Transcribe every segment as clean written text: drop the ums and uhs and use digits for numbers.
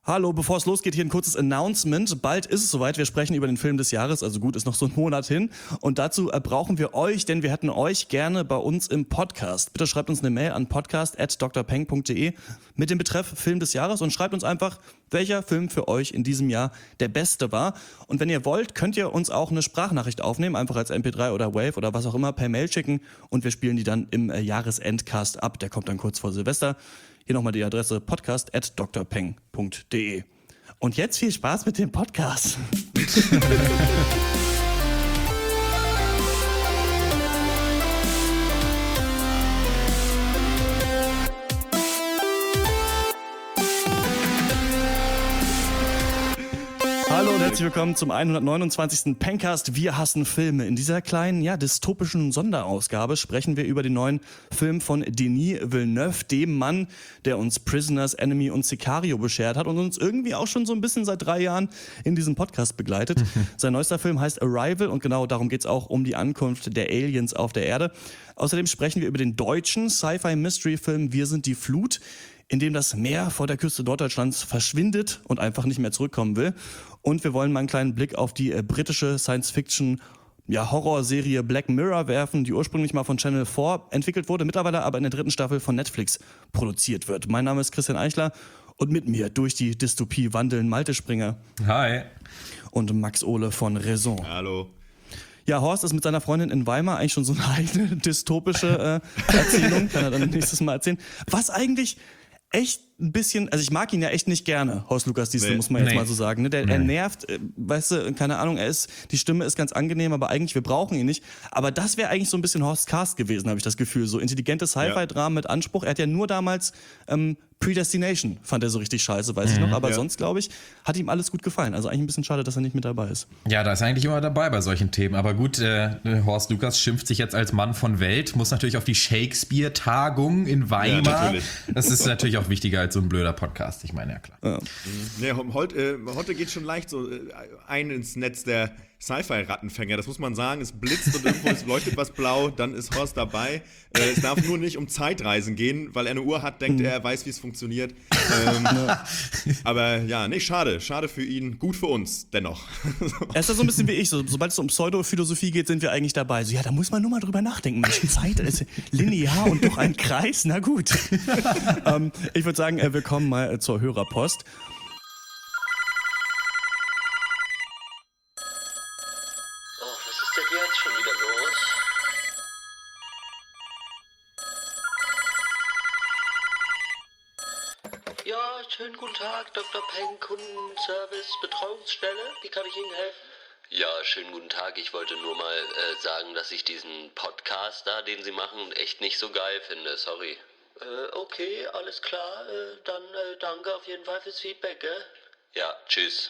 Hallo, bevor es losgeht, hier ein kurzes Announcement. Bald ist es soweit, wir sprechen über den Film des Jahres, also gut, ist noch so ein Monat hin. Und dazu brauchen wir euch, denn wir hätten euch gerne bei uns im Podcast. Bitte schreibt uns eine Mail an podcast@drpeng.de mit dem Betreff Film des Jahres und schreibt uns einfach, welcher Film für euch in diesem Jahr der beste war. Und wenn ihr wollt, könnt ihr uns auch eine Sprachnachricht aufnehmen, einfach als MP3 oder Wave oder was auch immer per Mail schicken und wir spielen die dann im Jahresendcast ab. Der kommt dann kurz vor Silvester. Hier nochmal die Adresse podcast@drpeng.de. Und jetzt viel Spaß mit dem Podcast. Hallo und herzlich willkommen zum 129. Pencast. Wir hassen Filme. In dieser kleinen, dystopischen Sonderausgabe sprechen wir über den neuen Film von Denis Villeneuve, dem Mann, der uns Prisoners, Enemy und Sicario beschert hat und uns irgendwie auch schon so ein bisschen seit 3 Jahren in diesem Podcast begleitet. Sein neuester Film heißt Arrival und genau darum geht es auch um die Ankunft der Aliens auf der Erde. Außerdem sprechen wir über den deutschen Sci-Fi-Mystery-Film Wir sind die Flut, in dem das Meer vor der Küste Norddeutschlands verschwindet und einfach nicht mehr zurückkommen will. Und wir wollen mal einen kleinen Blick auf die britische Science-Fiction-Horrorserie Black Mirror werfen, die ursprünglich mal von Channel 4 entwickelt wurde, mittlerweile aber in der 3. Staffel von Netflix produziert wird. Mein Name ist Christian Eichler und mit mir durch die Dystopie wandeln Malte Springer. Hi. Und Max Ohle von Raison. Hallo. Ja, Horst ist mit seiner Freundin in Weimar eigentlich schon so eine eigene dystopische Erzählung, kann er dann nächstes Mal erzählen. Was eigentlich echt ein bisschen, also ich mag ihn ja echt nicht gerne, Horst Lukas Diesel, muss man jetzt mal so sagen. Ne? Er nervt, weißt du, keine Ahnung, die Stimme ist ganz angenehm, aber eigentlich, wir brauchen ihn nicht. Aber das wäre eigentlich so ein bisschen Horst Cast gewesen, habe ich das Gefühl. So intelligentes Sci-Fi-Dramen mit Anspruch. Er hat ja nur damals Predestination, fand er so richtig scheiße, weiß ich noch. Aber sonst, glaube ich, hat ihm alles gut gefallen. Also eigentlich ein bisschen schade, dass er nicht mit dabei ist. Ja, da ist er eigentlich immer dabei bei solchen Themen. Aber gut, Horst Lukas schimpft sich jetzt als Mann von Welt, muss natürlich auf die Shakespeare-Tagung in Weimar. Ja, natürlich. Das ist natürlich auch wichtiger als so ein blöder Podcast. Ich meine, ja klar. Ja. Ja, heute geht schon leicht so ein ins Netz der Sci-Fi-Rattenfänger, das muss man sagen. Es blitzt und irgendwo es leuchtet was blau, dann ist Horst dabei. Es darf nur nicht um Zeitreisen gehen, weil er eine Uhr hat, denkt er weiß, wie es funktioniert. Aber ja, nee, schade für ihn, gut für uns dennoch. Er ist ja so ein bisschen wie ich, sobald es um Pseudophilosophie geht, sind wir eigentlich dabei. So, ja, da muss man nur mal drüber nachdenken. Mensch, Zeit ist linear und doch ein Kreis, na gut. Ich würde sagen, wir kommen mal zur Hörerpost. Schönen guten Tag, Dr. Peng, Kundenservice, Betreuungsstelle. Wie kann ich Ihnen helfen? Ja, schönen guten Tag. Ich wollte nur mal sagen, dass ich diesen Podcast da, den Sie machen, echt nicht so geil finde. Sorry. Okay, alles klar. Dann danke auf jeden Fall fürs Feedback, gell? Ja, tschüss.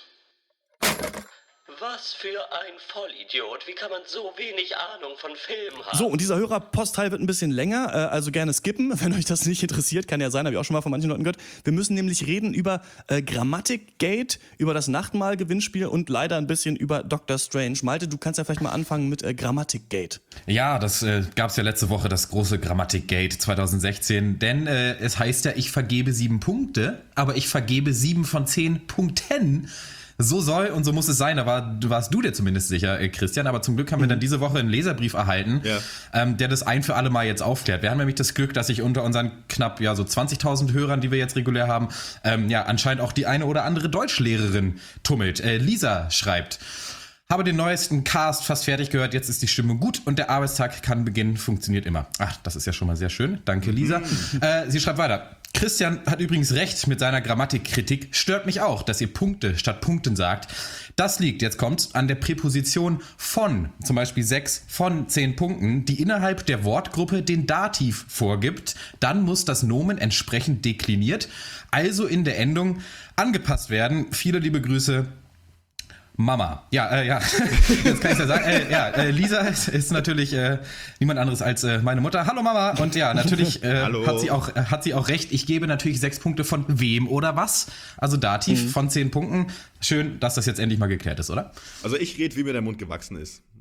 Was für ein Vollidiot. Wie kann man so wenig Ahnung von Filmen haben? So, und dieser Hörerpostteil wird ein bisschen länger, also gerne skippen, wenn euch das nicht interessiert. Kann ja sein, habe ich auch schon mal von manchen Leuten gehört. Wir müssen nämlich reden über Grammatikgate, über das Nachtmahl-Gewinnspiel und leider ein bisschen über Dr. Strange. Malte, du kannst ja vielleicht mal anfangen mit Grammatikgate. Ja, das gab es ja letzte Woche, das große Grammatikgate 2016. Denn es heißt ja, ich vergebe 7 Punkte, aber ich vergebe 7 von 10 Punkten. So soll und so muss es sein, da warst du dir zumindest sicher, Christian, aber zum Glück haben wir dann diese Woche einen Leserbrief erhalten, der das ein für alle Mal jetzt aufklärt. Wir haben nämlich das Glück, dass sich unter unseren knapp 20.000 Hörern, die wir jetzt regulär haben, anscheinend auch die eine oder andere Deutschlehrerin tummelt. Lisa schreibt: Habe den neuesten Cast fast fertig gehört, jetzt ist die Stimmung gut und der Arbeitstag kann beginnen, funktioniert immer. Ach, das ist ja schon mal sehr schön. Danke, Lisa. Sie schreibt weiter: Christian hat übrigens recht mit seiner Grammatikkritik. Stört mich auch, dass ihr Punkte statt Punkten sagt. Das liegt, jetzt kommt's, an der Präposition von, zum Beispiel 6 von 10 Punkten, die innerhalb der Wortgruppe den Dativ vorgibt. Dann muss das Nomen entsprechend dekliniert, also in der Endung angepasst werden. Viele liebe Grüße, Mama. Ja, jetzt kann ich ja sagen. Lisa ist natürlich niemand anderes als meine Mutter. Hallo Mama. Und ja, natürlich hat sie auch recht. Ich gebe natürlich 6 Punkte von wem oder was. Also Dativ von 10 Punkten. Schön, dass das jetzt endlich mal geklärt ist, oder? Also ich rede, wie mir der Mund gewachsen ist.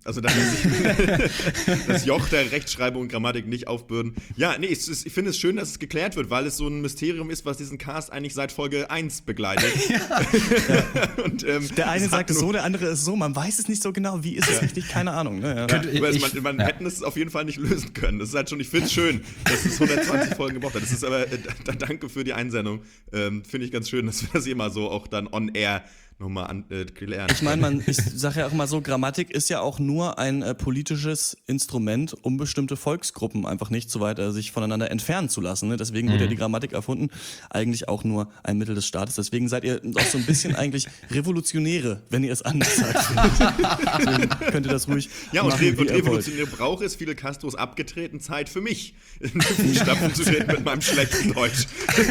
Also das Joch der Rechtschreibung und Grammatik nicht aufbürden. Ja, nee, ich finde es schön, dass es geklärt wird, weil es so ein Mysterium ist, was diesen Cast eigentlich seit Folge 1 begleitet. Und, der eine sagt es so, der andere ist so. Man weiß es nicht so genau. Wie ist es richtig? Keine Ahnung. Ne? Man hätten es auf jeden Fall nicht lösen können. Das ist halt schon, ich finde es schön, dass es 120 Folgen gebraucht hat. Das ist aber, danke für die Einsendung. Finde ich ganz schön, dass wir das immer so auch dann on air nochmal gelernt. Ich meine, ich sage ja auch immer so, Grammatik ist ja auch nur ein politisches Instrument, um bestimmte Volksgruppen einfach nicht so weit sich voneinander entfernen zu lassen. Ne? Deswegen wurde ja die Grammatik erfunden, eigentlich auch nur ein Mittel des Staates. Deswegen seid ihr auch so ein bisschen eigentlich Revolutionäre, wenn ihr es anders sagt. Deswegen könnt ihr das ruhig machen, und revolutionär braucht es Fidel Castros abgetreten, Zeit für mich in die Fußstapfen zu treten mit meinem schlechten Deutsch.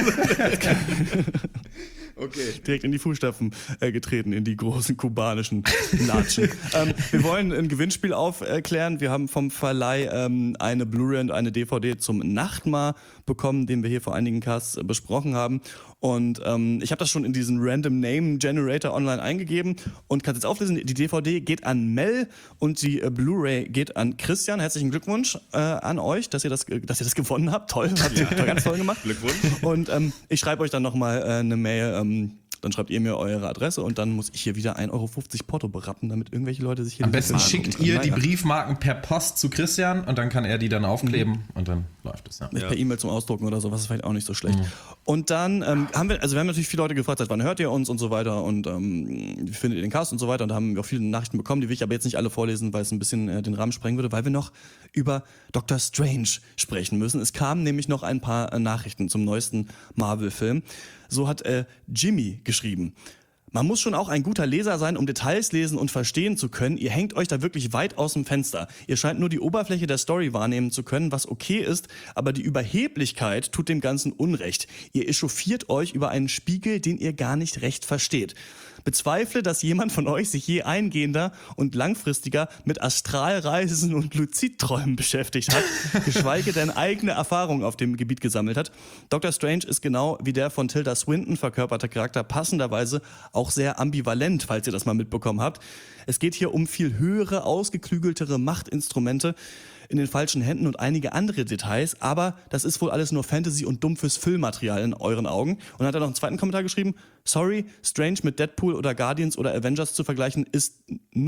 Okay. Direkt in die Fußstapfen getreten, in die großen kubanischen Latschen. Wir wollen ein Gewinnspiel aufklären. Wir haben vom Verleih eine Blu-ray und eine DVD zum Nachtmahr bekommen, den wir hier vor einigen Casts besprochen haben. Und ich habe das schon in diesen Random Name Generator online eingegeben und kann es jetzt auflesen. Die DVD geht an Mel und die Blu-ray geht an Christian. Herzlichen Glückwunsch an euch, dass ihr das gewonnen habt. Toll, habt ihr ganz toll gemacht. Glückwunsch. Und ich schreibe euch dann nochmal eine Mail. Dann schreibt ihr mir eure Adresse und dann muss ich hier wieder 1,50 € Porto berappen, damit irgendwelche Leute sich hier... Am besten schickt ihr die Briefmarken per Post zu Christian und dann kann er die dann aufkleben und dann läuft es. Ja. Nicht per E-Mail zum Ausdrucken oder sowas, ist vielleicht auch nicht so schlecht. Und dann haben wir natürlich viele Leute gefragt, seit wann hört ihr uns und so weiter und wie findet ihr den Cast und so weiter, und da haben wir auch viele Nachrichten bekommen, die will ich aber jetzt nicht alle vorlesen, weil es ein bisschen den Rahmen sprengen würde, weil wir noch über Dr. Strange sprechen müssen. Es kamen nämlich noch ein paar Nachrichten zum neuesten Marvel-Film. So hat Jimmy geschrieben: Man muss schon auch ein guter Leser sein, um Details lesen und verstehen zu können. Ihr hängt euch da wirklich weit aus dem Fenster. Ihr scheint nur die Oberfläche der Story wahrnehmen zu können, was okay ist, aber die Überheblichkeit tut dem Ganzen Unrecht. Ihr echauffiert euch über einen Spiegel, den ihr gar nicht recht versteht. Bezweifle, dass jemand von euch sich je eingehender und langfristiger mit Astralreisen und Lucidträumen beschäftigt hat, geschweige denn eigene Erfahrungen auf dem Gebiet gesammelt hat. Dr. Strange ist genau wie der von Tilda Swinton verkörperte Charakter passenderweise auch sehr ambivalent, falls ihr das mal mitbekommen habt. Es geht hier um viel höhere, ausgeklügeltere Machtinstrumente in den falschen Händen und einige andere Details, aber das ist wohl alles nur Fantasy und dumpfes Füllmaterial in euren Augen. Und dann hat er noch einen zweiten Kommentar geschrieben: Sorry, Strange mit Deadpool oder Guardians oder Avengers zu vergleichen ist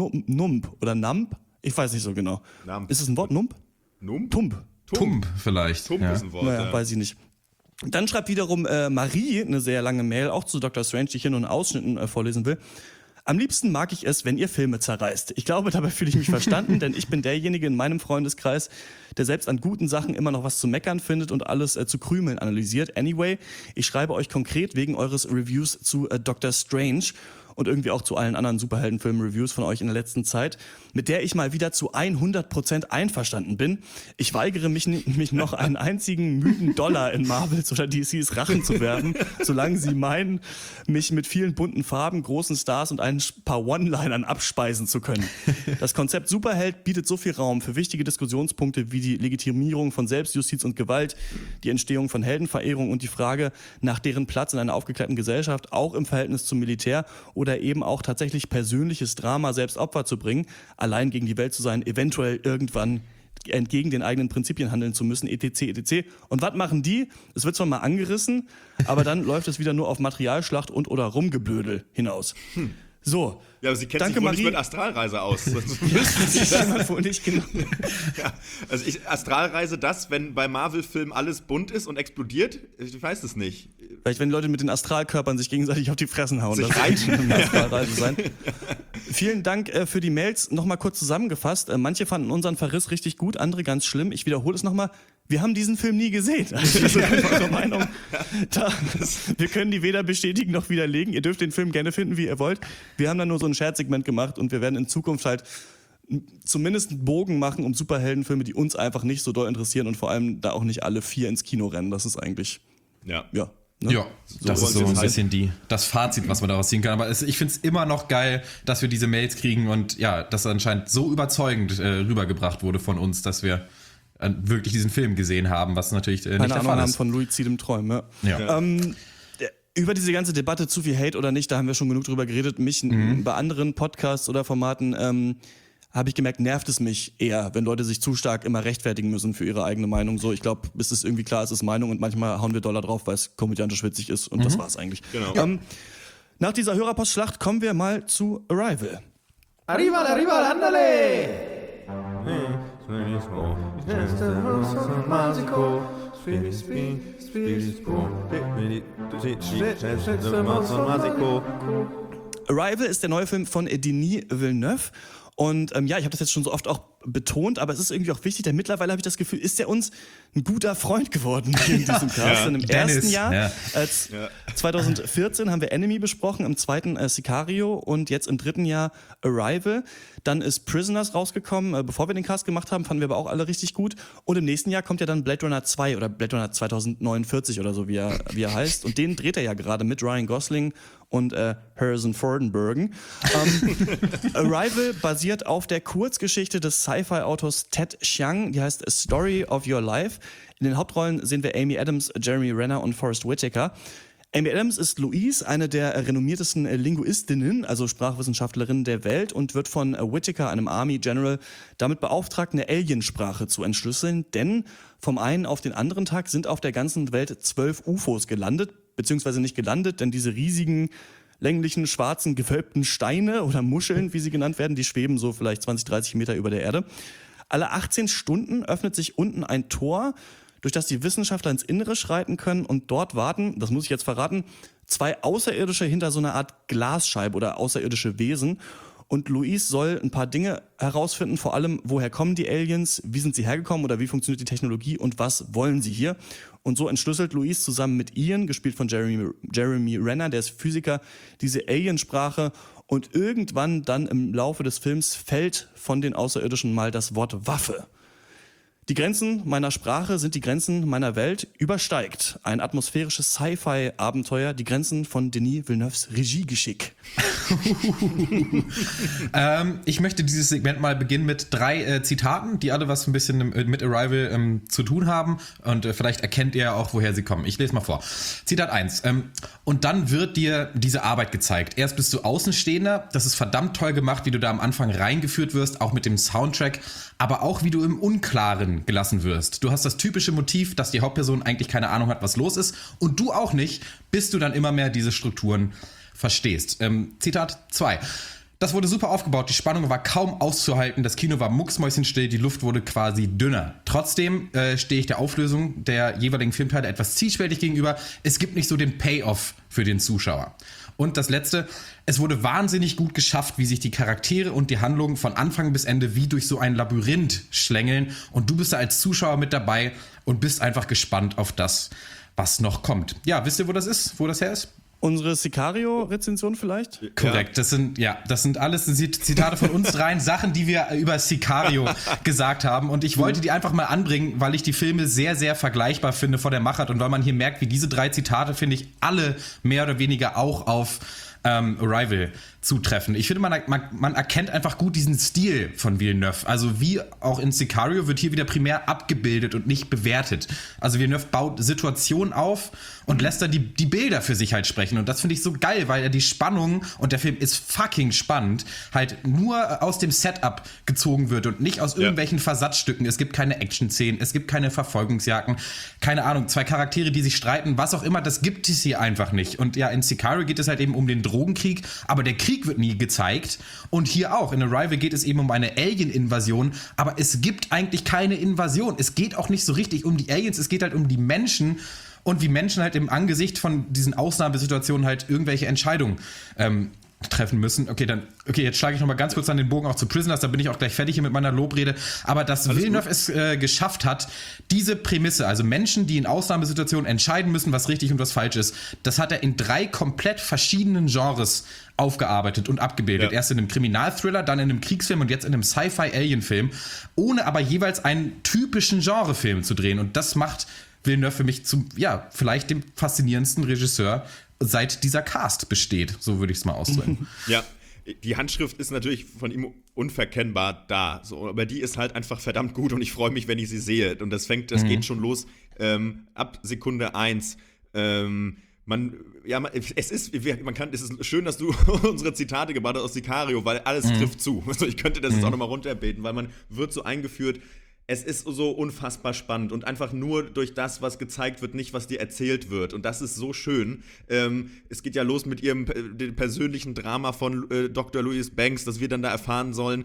Nump oder Nump? Ich weiß nicht so genau. Nump. Ist es ein Wort? Nump? Nump? Tump vielleicht. Tump ist ein Wort, Naja, weiß ich nicht. Dann schreibt wiederum Marie eine sehr lange Mail, auch zu Dr. Strange, die ich hier nur in Ausschnitten vorlesen will. Am liebsten mag ich es, wenn ihr Filme zerreißt. Ich glaube, dabei fühle ich mich verstanden, denn ich bin derjenige in meinem Freundeskreis, der selbst an guten Sachen immer noch was zu meckern findet und alles zu Krümeln analysiert. Anyway, ich schreibe euch konkret wegen eures Reviews zu Dr. Strange und irgendwie auch zu allen anderen Superheldenfilm-Reviews von euch in der letzten Zeit, mit der ich mal wieder zu 100% einverstanden bin. Ich weigere mich noch einen einzigen müden Dollar in Marvels oder DCs Rachen zu werfen, solange sie meinen, mich mit vielen bunten Farben, großen Stars und ein paar One-Linern abspeisen zu können. Das Konzept Superheld bietet so viel Raum für wichtige Diskussionspunkte wie die Legitimierung von Selbstjustiz und Gewalt, die Entstehung von Heldenverehrung und die Frage nach deren Platz in einer aufgeklärten Gesellschaft, auch im Verhältnis zum Militär, oder eben auch tatsächlich persönliches Drama, selbst Opfer zu bringen, allein gegen die Welt zu sein, eventuell irgendwann entgegen den eigenen Prinzipien handeln zu müssen, etc., etc. Und was machen die? Es wird zwar mal angerissen, aber dann läuft es wieder nur auf Materialschlacht und oder Rumgeblödel hinaus. So. Ja, aber sie kennt Danke, sich wohl nicht Marie. mit Astralreise aus. Wohl nicht genau. Ja, also Astralreise, das, wenn bei Marvel-Filmen alles bunt ist und explodiert? Ich weiß es nicht. Vielleicht, wenn Leute mit den Astralkörpern sich gegenseitig auf die Fressen hauen. Sich das reichen. wird eine Astralreise sein. Vielen Dank für die Mails. Nochmal kurz zusammengefasst. Manche fanden unseren Verriss richtig gut, andere ganz schlimm. Ich wiederhole es nochmal. Wir haben diesen Film nie gesehen. Also wir sind einfach der Meinung, wir können die weder bestätigen noch widerlegen. Ihr dürft den Film gerne finden, wie ihr wollt. Wir haben da nur so ein Scherzsegment gemacht und wir werden in Zukunft halt zumindest einen Bogen machen um Superheldenfilme, die uns einfach nicht so doll interessieren und vor allem da auch nicht alle 4 ins Kino rennen. Das ist eigentlich, Ja. ne? Ja, das ist so ein bisschen das Fazit, was man daraus ziehen kann. Aber ich finde es immer noch geil, dass wir diese Mails kriegen und ja, dass anscheinend so überzeugend rübergebracht wurde von uns, dass wir wirklich diesen Film gesehen haben, was natürlich nicht der Fall ist. Von Luizidem Träumen, ja. Über diese ganze Debatte, zu viel Hate oder nicht, da haben wir schon genug drüber geredet. Bei anderen Podcasts oder Formaten habe ich gemerkt, nervt es mich eher, wenn Leute sich zu stark immer rechtfertigen müssen für ihre eigene Meinung. So, ich glaube, es ist irgendwie klar, es ist Meinung und manchmal hauen wir Dollar drauf, weil es komödiantisch witzig ist und das war's eigentlich. Genau. Nach dieser Hörerpostschlacht kommen wir mal zu Arrival. Arriba, arriba, ándale. Arrival ist der neue Film von Denis Villeneuve. Und ich habe das jetzt schon so oft auch betont, aber es ist irgendwie auch wichtig, denn mittlerweile habe ich das Gefühl, ist er uns ein guter Freund geworden hier in diesem Cast. Denn im ersten Jahr, 2014, haben wir Enemy besprochen, im zweiten Sicario und jetzt im dritten Jahr Arrival. Dann ist Prisoners rausgekommen, bevor wir den Cast gemacht haben, fanden wir aber auch alle richtig gut. Und im nächsten Jahr kommt ja dann Blade Runner 2 oder Blade Runner 2049 oder so, wie er heißt. Und den dreht er ja gerade mit Ryan Gosling und Harrison Fordinbergen. Arrival basiert auf der Kurzgeschichte des Sci-Fi-Autors Ted Chiang, die heißt A Story of Your Life. In den Hauptrollen sehen wir Amy Adams, Jeremy Renner und Forest Whitaker. Amy Adams ist Louise, eine der renommiertesten Linguistinnen, also Sprachwissenschaftlerin der Welt und wird von Whitaker, einem Army General, damit beauftragt, eine Aliensprache zu entschlüsseln, denn vom einen auf den anderen Tag sind auf der ganzen Welt 12 UFOs gelandet, beziehungsweise nicht gelandet, denn diese riesigen, länglichen, schwarzen, gewölbten Steine oder Muscheln, wie sie genannt werden, die schweben so vielleicht 20, 30 Meter über der Erde. Alle 18 Stunden öffnet sich unten ein Tor, durch das die Wissenschaftler ins Innere schreiten können und dort warten, das muss ich jetzt verraten, 2 Außerirdische hinter so einer Art Glasscheibe oder außerirdische Wesen. Und Louise soll ein paar Dinge herausfinden, vor allem, woher kommen die Aliens, wie sind sie hergekommen oder wie funktioniert die Technologie und was wollen sie hier. Und so entschlüsselt Louise zusammen mit Ian, gespielt von Jeremy Renner, der ist Physiker, diese Aliensprache. Und irgendwann dann im Laufe des Films fällt von den Außerirdischen mal das Wort Waffe. Die Grenzen meiner Sprache sind die Grenzen meiner Welt, übersteigt ein atmosphärisches Sci-Fi-Abenteuer die Grenzen von Denis Villeneuves Regiegeschick. Ich möchte dieses Segment mal beginnen mit 3 Zitaten, die alle was ein bisschen mit Arrival zu tun haben und vielleicht erkennt ihr auch, woher sie kommen. Ich lese mal vor. Zitat 1. Und dann wird dir diese Arbeit gezeigt. Erst bist du Außenstehender, das ist verdammt toll gemacht, wie du da am Anfang reingeführt wirst, auch mit dem Soundtrack, aber auch wie du im Unklaren gelassen wirst. Du hast das typische Motiv, dass die Hauptperson eigentlich keine Ahnung hat, was los ist und du auch nicht, bis du dann immer mehr diese Strukturen verstehst. Zitat 2. Das wurde super aufgebaut, die Spannung war kaum auszuhalten, das Kino war mucksmäuschenstill, die Luft wurde quasi dünner. Trotzdem stehe ich der Auflösung der jeweiligen Filmteile etwas zwiespältig gegenüber. Es gibt nicht so den Payoff für den Zuschauer. Und das Letzte, es wurde wahnsinnig gut geschafft, wie sich die Charaktere und die Handlungen von Anfang bis Ende wie durch so ein Labyrinth schlängeln. Und du bist da als Zuschauer mit dabei und bist einfach gespannt auf das, was noch kommt. Ja, wisst ihr, wo das ist, wo das her ist? Unsere Sicario-Rezension vielleicht? Korrekt, das sind alles Zitate von uns dreien, Sachen, die wir über Sicario gesagt haben. Und ich wollte die einfach mal anbringen, weil ich die Filme sehr, sehr vergleichbar finde vor der Machart und weil man hier merkt, wie diese 3 Zitate, finde ich, alle mehr oder weniger auch auf Arrival zutreffen. Ich finde, man erkennt einfach gut diesen Stil von Villeneuve. Also wie auch in Sicario wird hier wieder primär abgebildet und nicht bewertet. Also Villeneuve baut Situationen auf und lässt da die Bilder für sich halt sprechen. Und das finde ich so geil, weil er die Spannung, und der Film ist fucking spannend, halt nur aus dem Setup gezogen wird und nicht aus irgendwelchen Versatzstücken. Es gibt keine Action-Szenen, es gibt keine Verfolgungsjagden, keine Ahnung, 2 Charaktere, die sich streiten, was auch immer, das gibt es hier einfach nicht. Und ja, in Sicario geht es halt eben um den Drogenkrieg, aber der Krieg wird nie gezeigt. Und hier auch, in Arrival geht es eben um eine Alien-Invasion, aber es gibt eigentlich keine Invasion. Es geht auch nicht so richtig um die Aliens, es geht halt um die Menschen und wie Menschen halt im Angesicht von diesen Ausnahmesituationen halt irgendwelche Entscheidungen treffen müssen. Okay, jetzt schlage ich noch mal ganz kurz an den Bogen auch zu Prisoners, da bin ich auch gleich fertig hier mit meiner Lobrede, aber dass Villeneuve es geschafft hat, diese Prämisse, also Menschen, die in Ausnahmesituationen entscheiden müssen, was richtig und was falsch ist, das hat er in 3 komplett verschiedenen Genres aufgearbeitet und abgebildet. Erst in einem Kriminalthriller, dann in einem Kriegsfilm und jetzt in einem Sci-Fi-Alien-Film, ohne aber jeweils einen typischen Genrefilm zu drehen. Und das macht Villeneuve für mich zum, vielleicht dem faszinierendsten Regisseur, seit dieser Cast besteht. So würde ich es mal ausdrücken. Ja, die Handschrift ist natürlich von ihm unverkennbar da. So, aber die ist halt einfach verdammt gut und ich freue mich, wenn ich sie sehe. Und das geht schon los ab Sekunde 1. es ist schön, dass du unsere Zitate gebracht hast aus Sicario, weil alles trifft zu. Also ich könnte das jetzt auch nochmal runterbeten, weil man wird so eingeführt. Es ist so unfassbar spannend und einfach nur durch das, was gezeigt wird, nicht was dir erzählt wird. Und das ist so schön. Es geht ja los mit dem persönlichen Drama von Dr. Louis Banks, das wir dann da erfahren sollen.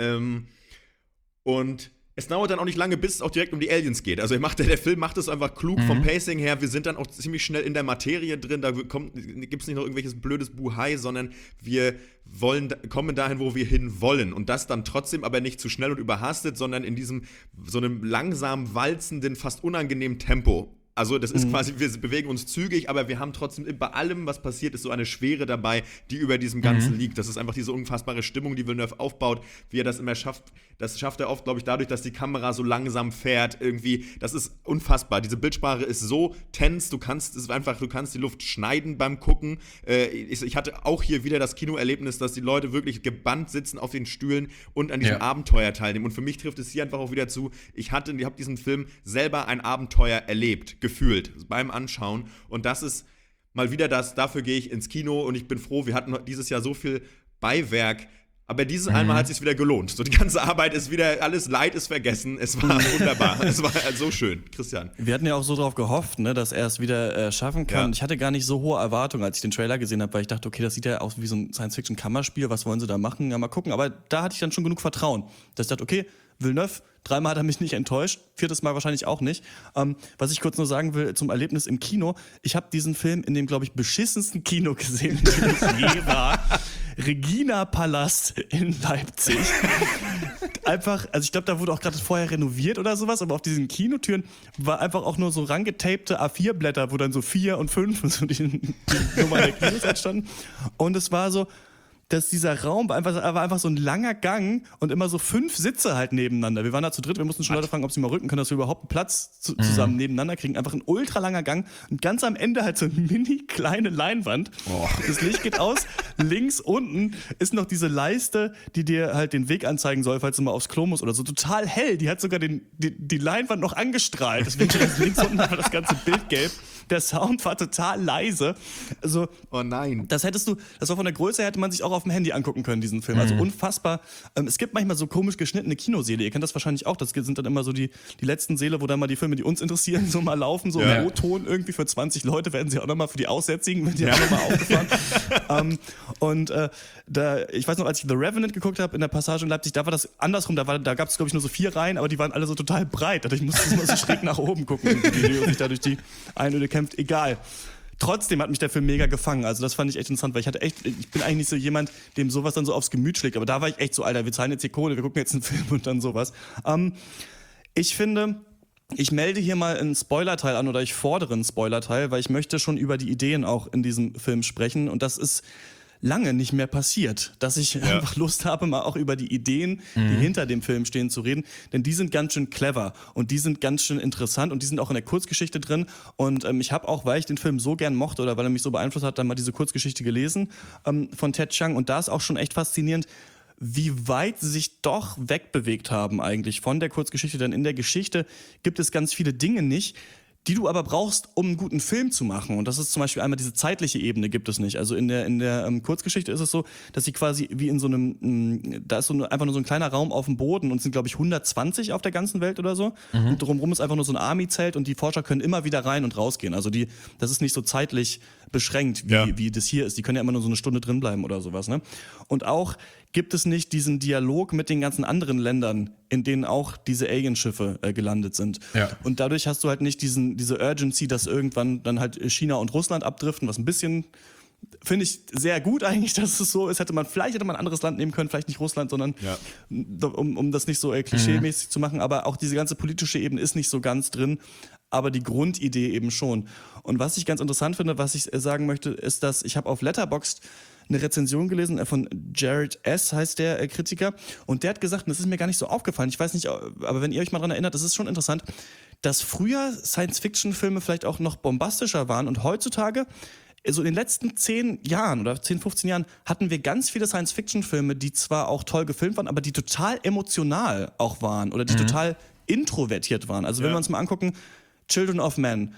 Und es dauert dann auch nicht lange, bis es auch direkt um die Aliens geht. Also der Film macht es einfach klug vom Pacing her. Wir sind dann auch ziemlich schnell in der Materie drin. Da gibt es nicht noch irgendwelches blödes Buhai, sondern wir kommen dahin, wo wir hin wollen. Und das dann trotzdem aber nicht zu schnell und überhastet, sondern in so einem langsam walzenden, fast unangenehmen Tempo. Also das ist quasi, wir bewegen uns zügig, aber wir haben trotzdem bei allem, was passiert, ist so eine Schwere dabei, die über diesem Ganzen liegt. Das ist einfach diese unfassbare Stimmung, die Villeneuve aufbaut, wie er das immer schafft. Das schafft er oft, glaube ich, dadurch, dass die Kamera so langsam fährt irgendwie. Das ist unfassbar. Diese Bildsprache ist so tense, du kannst die Luft schneiden beim Gucken. Ich hatte auch hier wieder das Kinoerlebnis, dass die Leute wirklich gebannt sitzen auf den Stühlen und an diesem Abenteuer teilnehmen. Und für mich trifft es hier einfach auch wieder zu, ich habe diesen Film selber ein Abenteuer erlebt, gefühlt beim Anschauen, und das ist mal wieder dafür gehe ich ins Kino und ich bin froh, wir hatten dieses Jahr so viel Beiwerk, aber dieses einmal hat es sich wieder gelohnt. So die ganze Arbeit ist wieder, alles Leid ist vergessen, es war wunderbar, es war so schön. Christian. Wir hatten ja auch so drauf gehofft, ne, dass er es wieder schaffen kann. Ja. Ich hatte gar nicht so hohe Erwartungen, als ich den Trailer gesehen habe, weil ich dachte, okay, das sieht ja aus wie so ein Science-Fiction-Kammerspiel, was wollen sie da machen? Ja, mal gucken, aber da hatte ich dann schon genug Vertrauen, dass ich dachte, okay, Villeneuve, 3-mal hat er mich nicht enttäuscht, 4. Mal wahrscheinlich auch nicht. Was ich kurz nur sagen will zum Erlebnis im Kino, ich habe diesen Film in dem, glaube ich, beschissensten Kino gesehen, in dem ich je war. Regina Palast in Leipzig. Einfach, also ich glaube, da wurde auch gerade vorher renoviert oder sowas, aber auf diesen Kinotüren war einfach auch nur so rangetapte A4-Blätter, wo dann so 4 und 5 und so die Nummer der Kinos halt standen. Und es war so, dass dieser Raum war einfach so ein langer Gang und immer so 5 Sitze halt nebeneinander. Wir waren da zu dritt, wir mussten schon Leute fragen, ob sie mal rücken können, dass wir überhaupt einen Platz zusammen nebeneinander kriegen. Einfach ein ultra langer Gang und ganz am Ende halt so eine mini kleine Leinwand. Oh. Das Licht geht aus, links unten ist noch diese Leiste, die dir halt den Weg anzeigen soll, falls du mal aufs Klo musst oder so. Total hell, die hat sogar die Leinwand noch angestrahlt. Deswegen ist links unten einfach das ganze Bild gelb. Der Sound war total leise. Also, oh nein. Das war von der Größe her, hätte man sich auch auf dem Handy angucken können, diesen Film. Also unfassbar. Es gibt manchmal so komisch geschnittene Kinosäle. Ihr kennt das wahrscheinlich auch. Das sind dann immer so die letzten Säle, wo dann mal die Filme, die uns interessieren, so mal laufen. So im O-Ton irgendwie für 20 Leute werden sie auch nochmal für die Aussätzigen, wenn die auch nochmal aufgefahren. Ich weiß noch, als ich The Revenant geguckt habe in der Passage in Leipzig, da war das andersrum. Da gab es, glaube ich, nur so 4 Reihen, aber die waren alle so total breit. Dadurch musste ich immer so schräg nach oben gucken, wie sich da durch die Einöde kämpft. Egal. Trotzdem hat mich der Film mega gefangen. Also das fand ich echt interessant, weil ich bin eigentlich nicht so jemand, dem sowas dann so aufs Gemüt schlägt. Aber da war ich echt so, Alter, wir zahlen jetzt hier Kohle, wir gucken jetzt einen Film und dann sowas. Ich finde, ich melde hier mal einen Spoilerteil an oder ich fordere einen Spoilerteil, weil ich möchte schon über die Ideen auch in diesem Film sprechen. Und das ist lange nicht mehr passiert, dass ich einfach Lust habe, mal auch über die Ideen, die hinter dem Film stehen, zu reden. Denn die sind ganz schön clever und die sind ganz schön interessant und die sind auch in der Kurzgeschichte drin. Und ich habe auch, weil ich den Film so gern mochte oder weil er mich so beeinflusst hat, dann mal diese Kurzgeschichte gelesen von Ted Chiang. Und da ist auch schon echt faszinierend, wie weit sie sich doch wegbewegt haben eigentlich von der Kurzgeschichte. Denn in der Geschichte gibt es ganz viele Dinge nicht, die du aber brauchst, um einen guten Film zu machen. Und das ist zum Beispiel einmal diese zeitliche Ebene gibt es nicht. Also in der Kurzgeschichte ist es so, dass sie quasi wie in so einem, da ist so einfach nur so ein kleiner Raum auf dem Boden und es sind, glaube ich, 120 auf der ganzen Welt oder so. Und drumherum ist einfach nur so ein Army-Zelt und die Forscher können immer wieder rein und rausgehen. Also das ist nicht so zeitlich beschränkt, wie das hier ist. Die können ja immer nur so eine Stunde drin bleiben oder sowas. Ne? Und auch gibt es nicht diesen Dialog mit den ganzen anderen Ländern, in denen auch diese Alienschiffe gelandet sind. Ja. Und dadurch hast du halt nicht diese Urgency, dass irgendwann dann halt China und Russland abdriften, was ein bisschen, finde ich, sehr gut eigentlich, dass es so ist. Vielleicht hätte man ein anderes Land nehmen können, vielleicht nicht Russland, sondern um das nicht so klischeemäßig zu machen. Aber auch diese ganze politische Ebene ist nicht so ganz drin. Aber die Grundidee eben schon. Und was ich ganz interessant finde, was ich sagen möchte, ist, dass ich habe auf Letterboxd eine Rezension gelesen von Jared S., heißt der Kritiker. Und der hat gesagt, und das ist mir gar nicht so aufgefallen, ich weiß nicht, aber wenn ihr euch mal daran erinnert, das ist schon interessant, dass früher Science-Fiction-Filme vielleicht auch noch bombastischer waren und heutzutage, so in den letzten 10 Jahren oder 10, 15 Jahren, hatten wir ganz viele Science-Fiction-Filme, die zwar auch toll gefilmt waren, aber die total emotional auch waren oder die total introvertiert waren. Also wenn wir uns mal angucken, Children of Men,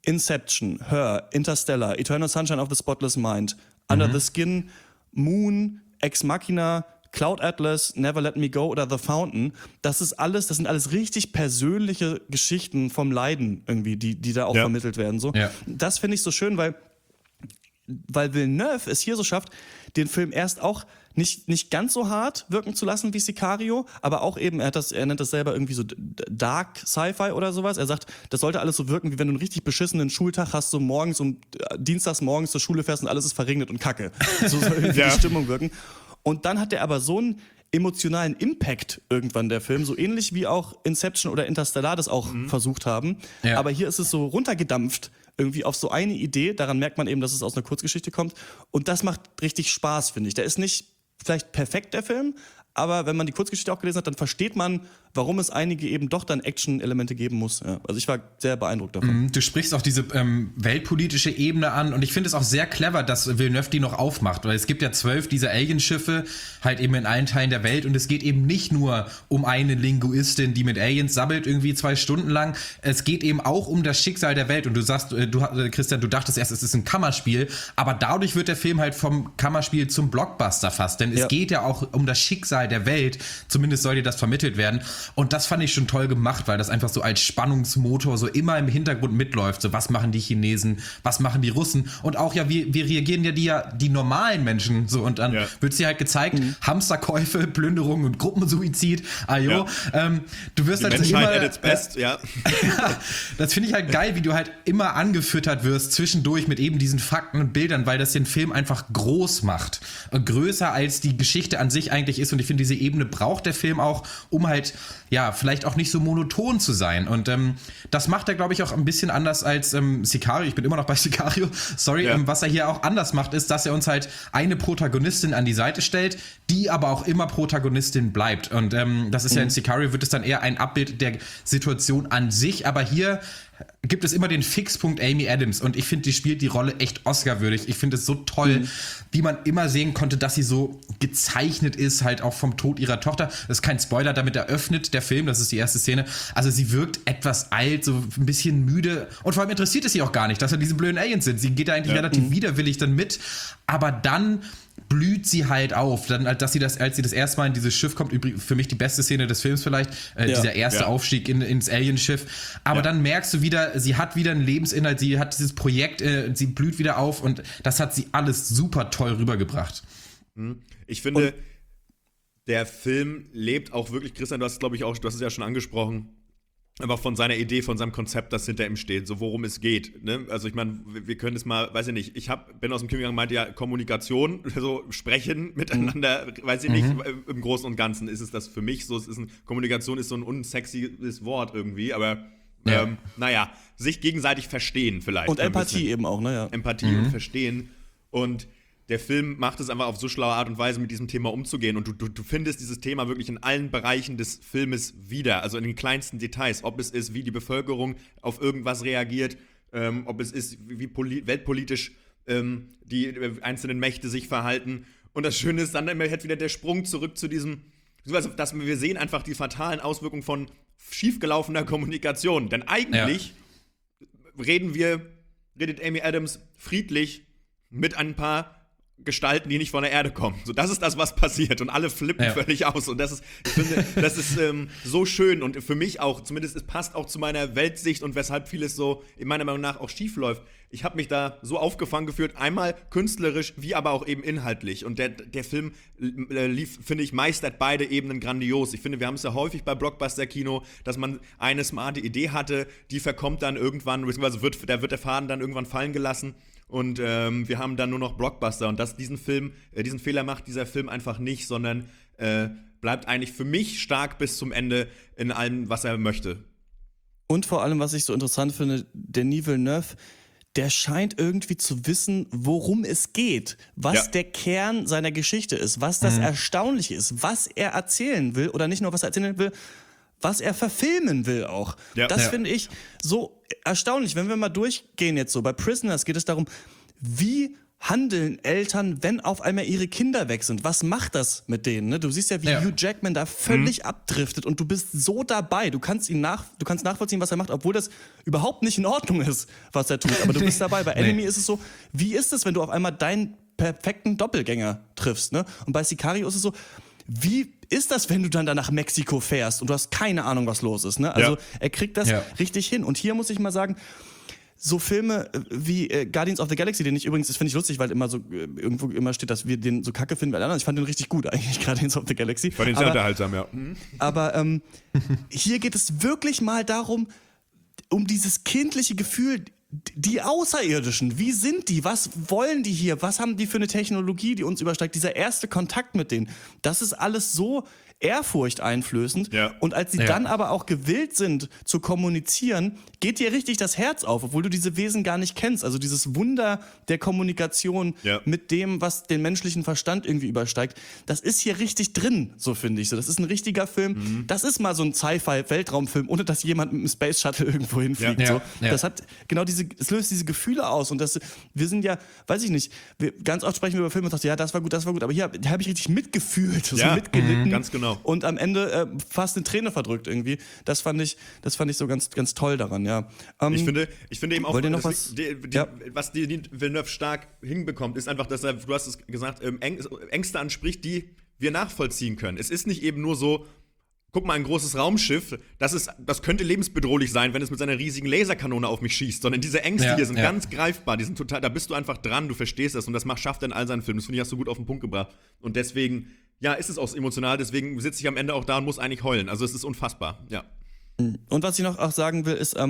Inception, Her, Interstellar, Eternal Sunshine of the Spotless Mind, Under the Skin, Moon, Ex Machina, Cloud Atlas, Never Let Me Go oder The Fountain, das sind alles richtig persönliche Geschichten vom Leiden irgendwie, die da auch vermittelt werden. So. Ja. Das finde ich so schön, weil Villeneuve es hier so schafft, den Film erst auch nicht ganz so hart wirken zu lassen wie Sicario, aber auch eben, er nennt das selber irgendwie so Dark Sci-Fi oder sowas. Er sagt, das sollte alles so wirken, wie wenn du einen richtig beschissenen Schultag hast, so morgens dienstags morgens zur Schule fährst und alles ist verregnet und Kacke. So soll irgendwie die Stimmung wirken. Und dann hat er aber so einen emotionalen Impact irgendwann, der Film, so ähnlich wie auch Inception oder Interstellar das auch versucht haben. Ja. Aber hier ist es so runtergedampft, irgendwie auf so eine Idee. Daran merkt man eben, dass es aus einer Kurzgeschichte kommt. Und das macht richtig Spaß, finde ich. Der ist nicht vielleicht perfekt, der Film, aber wenn man die Kurzgeschichte auch gelesen hat, dann versteht man, warum es einige eben doch dann Action-Elemente geben muss. Ja, also ich war sehr beeindruckt davon. Du sprichst auch diese weltpolitische Ebene an und ich finde es auch sehr clever, dass Villeneuve die noch aufmacht, weil es gibt ja 12 dieser Alien-Schiffe halt eben in allen Teilen der Welt und es geht eben nicht nur um eine Linguistin, die mit Aliens sabbelt irgendwie 2 Stunden lang, es geht eben auch um das Schicksal der Welt und du sagst, Christian, du dachtest erst, es ist ein Kammerspiel, aber dadurch wird der Film halt vom Kammerspiel zum Blockbuster fast, denn es geht ja auch um das Schicksal der Welt, zumindest soll dir das vermittelt werden. Und das fand ich schon toll gemacht, weil das einfach so als Spannungsmotor so immer im Hintergrund mitläuft. So, was machen die Chinesen, was machen die Russen? Und auch wie reagieren die normalen Menschen? So, und dann wird dir halt gezeigt, Hamsterkäufe, Plünderung und Gruppensuizid. Du wirst die halt Menschheit immer... at its best, Das finde ich halt geil, wie du halt immer angefüttert wirst zwischendurch mit eben diesen Fakten und Bildern, weil das den Film einfach groß macht. Größer als die Geschichte an sich eigentlich ist. Und ich finde, diese Ebene braucht der Film auch, um halt vielleicht auch nicht so monoton zu sein. Und das macht er, glaube ich, auch ein bisschen anders als Sicario. Ich bin immer noch bei Sicario. Sorry. Was er hier auch anders macht, ist, dass er uns halt eine Protagonistin an die Seite stellt, die aber auch immer Protagonistin bleibt. Und das ist ja in Sicario, wird es dann eher ein Abbild der Situation an sich. Aber hier gibt es immer den Fixpunkt Amy Adams und ich finde, die spielt die Rolle echt Oscar-würdig. Ich finde es so toll, wie man immer sehen konnte, dass sie so gezeichnet ist, halt auch vom Tod ihrer Tochter. Das ist kein Spoiler, damit eröffnet der Film, das ist die erste Szene. Also sie wirkt etwas alt, so ein bisschen müde und vor allem interessiert es sie auch gar nicht, dass da diese blöden Aliens sind. Sie geht da eigentlich relativ widerwillig dann mit, aber dann blüht sie halt auf, dann, als sie das erste Mal in dieses Schiff kommt, für mich die beste Szene des Films vielleicht, dieser erste Aufstieg ins Alienschiff, aber dann merkst du wieder, sie hat wieder einen Lebensinhalt, sie hat dieses Projekt, sie blüht wieder auf und das hat sie alles super toll rübergebracht. Ich finde, der Film lebt auch wirklich, Christian, du hast es ja schon angesprochen, aber von seiner Idee, von seinem Konzept, das hinter ihm steht, so worum es geht. Ne? Also ich meine, wir können es mal, weiß ich nicht, bin aus dem Kino gegangen, meinte ja Kommunikation, so sprechen miteinander, weiß ich nicht, im Großen und Ganzen ist es das für mich so, Kommunikation ist so ein unsexiges Wort irgendwie, aber sich gegenseitig verstehen vielleicht. Und Empathie eben auch, ne? Ja. Empathie und Verstehen und der Film macht es einfach auf so schlaue Art und Weise, mit diesem Thema umzugehen. Und du findest dieses Thema wirklich in allen Bereichen des Filmes wieder. Also in den kleinsten Details. Ob es ist, wie die Bevölkerung auf irgendwas reagiert. Ob es ist, wie weltpolitisch die einzelnen Mächte sich verhalten. Und das Schöne ist dann immer wieder der Sprung zurück zu diesem, also dass wir sehen einfach die fatalen Auswirkungen von schiefgelaufener Kommunikation. Denn eigentlich redet Amy Adams friedlich mit ein paar Gestalten, die nicht von der Erde kommen. So, das ist das, was passiert. Und alle flippen völlig aus. Und ich finde, das ist so schön. Und für mich auch, zumindest, es passt auch zu meiner Weltsicht und weshalb vieles so, in meiner Meinung nach, auch schief läuft. Ich habe mich da so aufgefangen gefühlt, einmal künstlerisch, wie aber auch eben inhaltlich. Und der Film finde ich, meistert beide Ebenen grandios. Ich finde, wir haben es ja häufig bei Blockbuster-Kino, dass man eine smarte Idee hatte, die verkommt dann irgendwann, beziehungsweise wird der Faden dann irgendwann fallen gelassen. Und wir haben dann nur noch Blockbuster. Und diesen Fehler macht dieser Film einfach nicht, sondern bleibt eigentlich für mich stark bis zum Ende in allem, was er möchte. Und vor allem, was ich so interessant finde, Denis Villeneuve, der scheint irgendwie zu wissen, worum es geht, was der Kern seiner Geschichte ist, was das Erstaunliche ist, was er erzählen will oder nicht nur, was er erzählen will, was er verfilmen will auch. Ja. Das finde ich so erstaunlich. Wenn wir mal durchgehen jetzt so, bei Prisoners geht es darum, wie handeln Eltern, wenn auf einmal ihre Kinder weg sind? Was macht das mit denen? Ne? Du siehst ja, wie Hugh Jackman da völlig abdriftet und du bist so dabei. Du kannst nachvollziehen, was er macht, obwohl das überhaupt nicht in Ordnung ist, was er tut. Aber du bist dabei. Bei Enemy ist es so, wie ist es, wenn du auf einmal deinen perfekten Doppelgänger triffst? Ne? Und bei Sicario ist es so, wie ist das, wenn du dann da nach Mexiko fährst und du hast keine Ahnung, was los ist? Ne? Also er kriegt das richtig hin. Und hier muss ich mal sagen, so Filme wie Guardians of the Galaxy, den ich übrigens, das finde ich lustig, weil immer so irgendwo immer steht, dass wir den so kacke finden wie alle anderen. Ich fand den richtig gut eigentlich, Guardians of the Galaxy. Ich fand den sehr unterhaltsam, ja. Aber hier geht es wirklich mal darum, um dieses kindliche Gefühl, die Außerirdischen, wie sind die? Was wollen die hier? Was haben die für eine Technologie, die uns übersteigt? Dieser erste Kontakt mit denen, das ist alles so ehrfurchteinflößend. Ja. Und als sie dann aber auch gewillt sind zu kommunizieren, geht dir richtig das Herz auf, obwohl du diese Wesen gar nicht kennst. Also dieses Wunder der Kommunikation mit dem, was den menschlichen Verstand irgendwie übersteigt, das ist hier richtig drin, so finde ich. So, das ist ein richtiger Film. Das ist mal so ein Sci-Fi-Weltraumfilm, ohne dass jemand mit einem Space Shuttle irgendwo hinfliegt. Ja. So. Ja. Das hat genau es löst diese Gefühle aus. Und wir sind ja, weiß ich nicht, ganz oft sprechen wir über Filme und sagen, ja, das war gut. Aber hier habe ich richtig mitgefühlt, so mitgelitten. Ganz genau. Und am Ende fast eine Träne verdrückt irgendwie. Das fand ich so ganz, ganz toll daran, ja. Ich finde eben auch, wollt ihr noch was Denis Villeneuve stark hinbekommt, ist einfach, dass er, du hast es gesagt, Ängste anspricht, die wir nachvollziehen können. Es ist nicht eben nur so, guck mal, ein großes Raumschiff, das könnte lebensbedrohlich sein, wenn es mit seiner riesigen Laserkanone auf mich schießt, sondern diese Ängste hier sind ganz greifbar, die sind total, da bist du einfach dran, du verstehst das und das schafft er in all seinen Filmen. Das finde ich, hast du gut auf den Punkt gebracht. Und deswegen, ist es auch emotional, deswegen sitze ich am Ende auch da und muss eigentlich heulen. Also es ist unfassbar, ja. Und was ich noch auch sagen will, ist,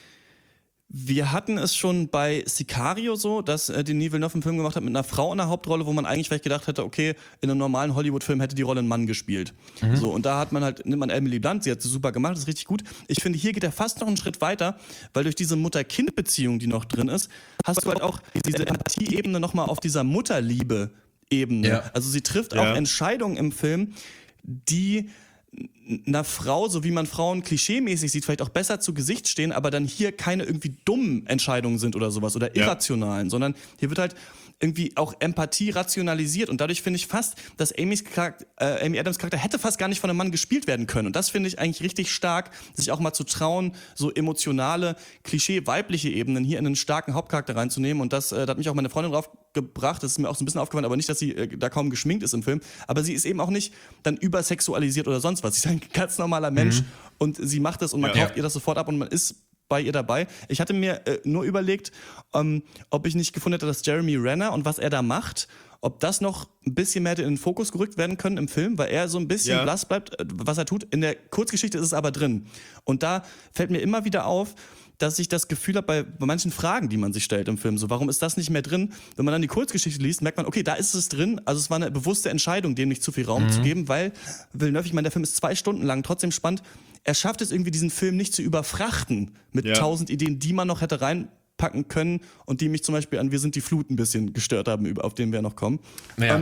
wir hatten es schon bei Sicario so, dass Denis Villeneuve einen Film gemacht hat mit einer Frau in der Hauptrolle, wo man eigentlich vielleicht gedacht hätte, okay, in einem normalen Hollywood-Film hätte die Rolle ein Mann gespielt. So, und da nimmt man Emily Blunt, sie hat es super gemacht, das ist richtig gut. Ich finde, hier geht er fast noch einen Schritt weiter, weil durch diese Mutter-Kind-Beziehung, die noch drin ist, hast du halt auch diese Empathie-Ebene nochmal auf dieser Mutterliebe-Ebene. Ja. Also sie trifft auch Entscheidungen im Film, die einer Frau, so wie man Frauen klischeemäßig sieht, vielleicht auch besser zu Gesicht stehen, aber dann hier keine irgendwie dummen Entscheidungen sind oder sowas oder irrationalen, sondern hier wird halt irgendwie auch Empathie rationalisiert und dadurch finde ich fast, dass Amy Adams Charakter hätte fast gar nicht von einem Mann gespielt werden können und das finde ich eigentlich richtig stark, sich auch mal zu trauen, so emotionale, klischee-weibliche Ebenen hier in einen starken Hauptcharakter reinzunehmen und das da hat mich auch meine Freundin drauf gebracht, das ist mir auch so ein bisschen aufgefallen, aber nicht, dass sie da kaum geschminkt ist im Film, aber sie ist eben auch nicht dann übersexualisiert oder sonst was, sie ist ein ganz normaler Mensch und sie macht das und man kauft ihr das sofort ab und man ist bei ihr dabei. Ich hatte mir nur überlegt, ob ich nicht gefunden hätte, dass Jeremy Renner und was er da macht, ob das noch ein bisschen mehr in den Fokus gerückt werden können im Film, weil er so ein bisschen blass bleibt, was er tut. In der Kurzgeschichte ist es aber drin. Und da fällt mir immer wieder auf, dass ich das Gefühl habe, bei manchen Fragen, die man sich stellt im Film, so, warum ist das nicht mehr drin? Wenn man dann die Kurzgeschichte liest, merkt man, okay, da ist es drin. Also es war eine bewusste Entscheidung, dem nicht zu viel Raum zu geben, weil Villeneuve, ich meine, der Film ist 2 Stunden lang, trotzdem spannend. Er schafft es irgendwie, diesen Film nicht zu überfrachten mit 1000 Ideen, die man noch hätte reinpacken können und die mich zum Beispiel an Wir sind die Flut ein bisschen gestört haben, auf den wir noch kommen. Ja.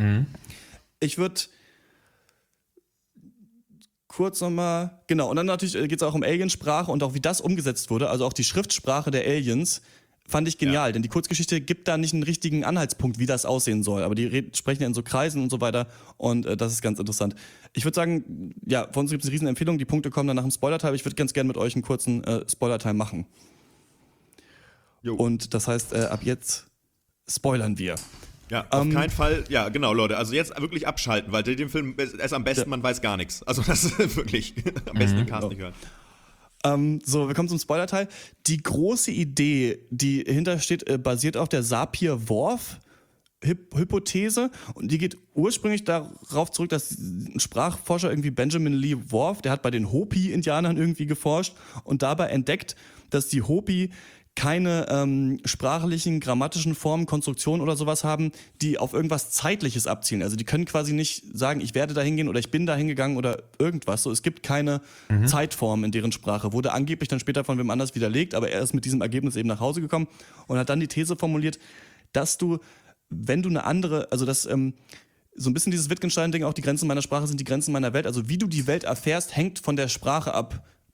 Ich würde kurz nochmal, genau, und dann natürlich geht es auch um Aliensprache und auch wie das umgesetzt wurde, also auch die Schriftsprache der Aliens, fand ich genial, denn die Kurzgeschichte gibt da nicht einen richtigen Anhaltspunkt, wie das aussehen soll, aber die sprechen ja in so Kreisen und so weiter und das ist ganz interessant. Ich würde sagen, ja, von uns gibt es eine riesen Empfehlung, die Punkte kommen dann nach dem Spoiler-Teil, ich würde ganz gerne mit euch einen kurzen Spoiler-Teil machen. Und das heißt, ab jetzt spoilern wir. Ja, auf keinen Fall. Ja, genau, Leute. Also jetzt wirklich abschalten, weil den Film ist am besten, man weiß gar nichts. Also das ist wirklich am besten den Cast nicht hören. So, wir kommen zum Spoiler-Teil. Die große Idee, die hintersteht, basiert auf der Sapir-Whorf-Hypothese und die geht ursprünglich darauf zurück, dass ein Sprachforscher irgendwie Benjamin Lee Whorf, der hat bei den Hopi-Indianern irgendwie geforscht und dabei entdeckt, dass die Hopi keine sprachlichen, grammatischen Formen, Konstruktionen oder sowas haben, die auf irgendwas Zeitliches abzielen. Also die können quasi nicht sagen, ich werde da hingehen oder ich bin da hingegangen oder irgendwas. So, es gibt keine Zeitform in deren Sprache. Wurde angeblich dann später von wem anders widerlegt, aber er ist mit diesem Ergebnis eben nach Hause gekommen und hat dann die These formuliert, dass du, wenn du eine andere, also das so ein bisschen dieses Wittgenstein-Ding, auch die Grenzen meiner Sprache sind die Grenzen meiner Welt. Also wie du die Welt erfährst, hängt von der Sprache ab,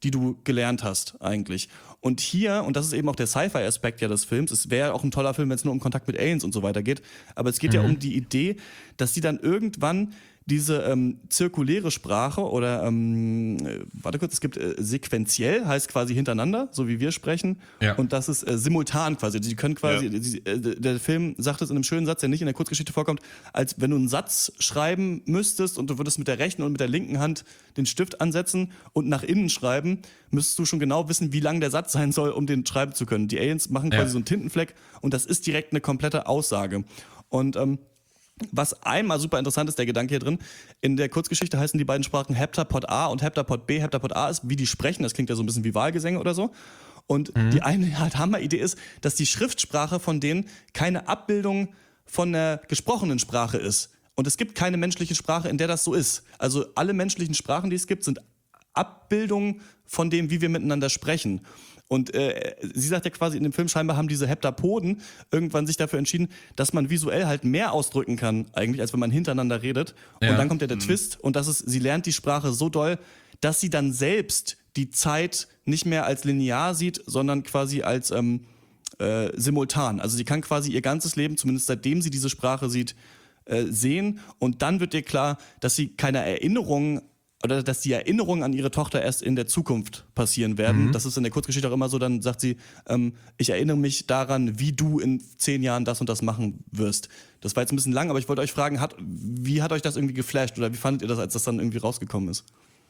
die du gelernt hast eigentlich. Und hier, und das ist eben auch der Sci-Fi-Aspekt ja des Films, es wäre auch ein toller Film, wenn es nur um Kontakt mit Aliens und so weiter geht, aber es geht ja um die Idee, dass die dann irgendwann diese zirkuläre Sprache oder, warte kurz, es gibt sequenziell, heißt quasi hintereinander, so wie wir sprechen, und das ist simultan quasi. Die können quasi, der Film sagt es in einem schönen Satz, der nicht in der Kurzgeschichte vorkommt, als wenn du einen Satz schreiben müsstest und du würdest mit der rechten und mit der linken Hand den Stift ansetzen und nach innen schreiben, müsstest du schon genau wissen, wie lang der Satz sein soll, um den schreiben zu können. Die Aliens machen quasi so einen Tintenfleck und das ist direkt eine komplette Aussage. Und was einmal super interessant ist, der Gedanke hier drin, in der Kurzgeschichte heißen die beiden Sprachen Heptapod A und Heptapod B. Heptapod A ist, wie die sprechen, das klingt ja so ein bisschen wie Wahlgesänge oder so. Und die eine halt Hammeridee ist, dass die Schriftsprache von denen keine Abbildung von der gesprochenen Sprache ist. Und es gibt keine menschliche Sprache, in der das so ist. Also alle menschlichen Sprachen, die es gibt, sind Abbildungen von dem, wie wir miteinander sprechen. Und sie sagt ja quasi in dem Film, scheinbar haben diese Heptapoden irgendwann sich dafür entschieden, dass man visuell halt mehr ausdrücken kann, eigentlich, als wenn man hintereinander redet. Und dann kommt ja der Twist und das ist, sie lernt die Sprache so doll, dass sie dann selbst die Zeit nicht mehr als linear sieht, sondern quasi als simultan. Also sie kann quasi ihr ganzes Leben, zumindest seitdem sie diese Sprache sieht, sehen. Und dann wird ihr klar, dass sie keine Erinnerungen oder dass die Erinnerungen an ihre Tochter erst in der Zukunft passieren werden. Das ist in der Kurzgeschichte auch immer so, dann sagt sie, ich erinnere mich daran, wie du in 10 Jahren das und das machen wirst. Das war jetzt ein bisschen lang, aber ich wollte euch fragen, wie hat euch das irgendwie geflasht oder wie fandet ihr das, als das dann irgendwie rausgekommen ist?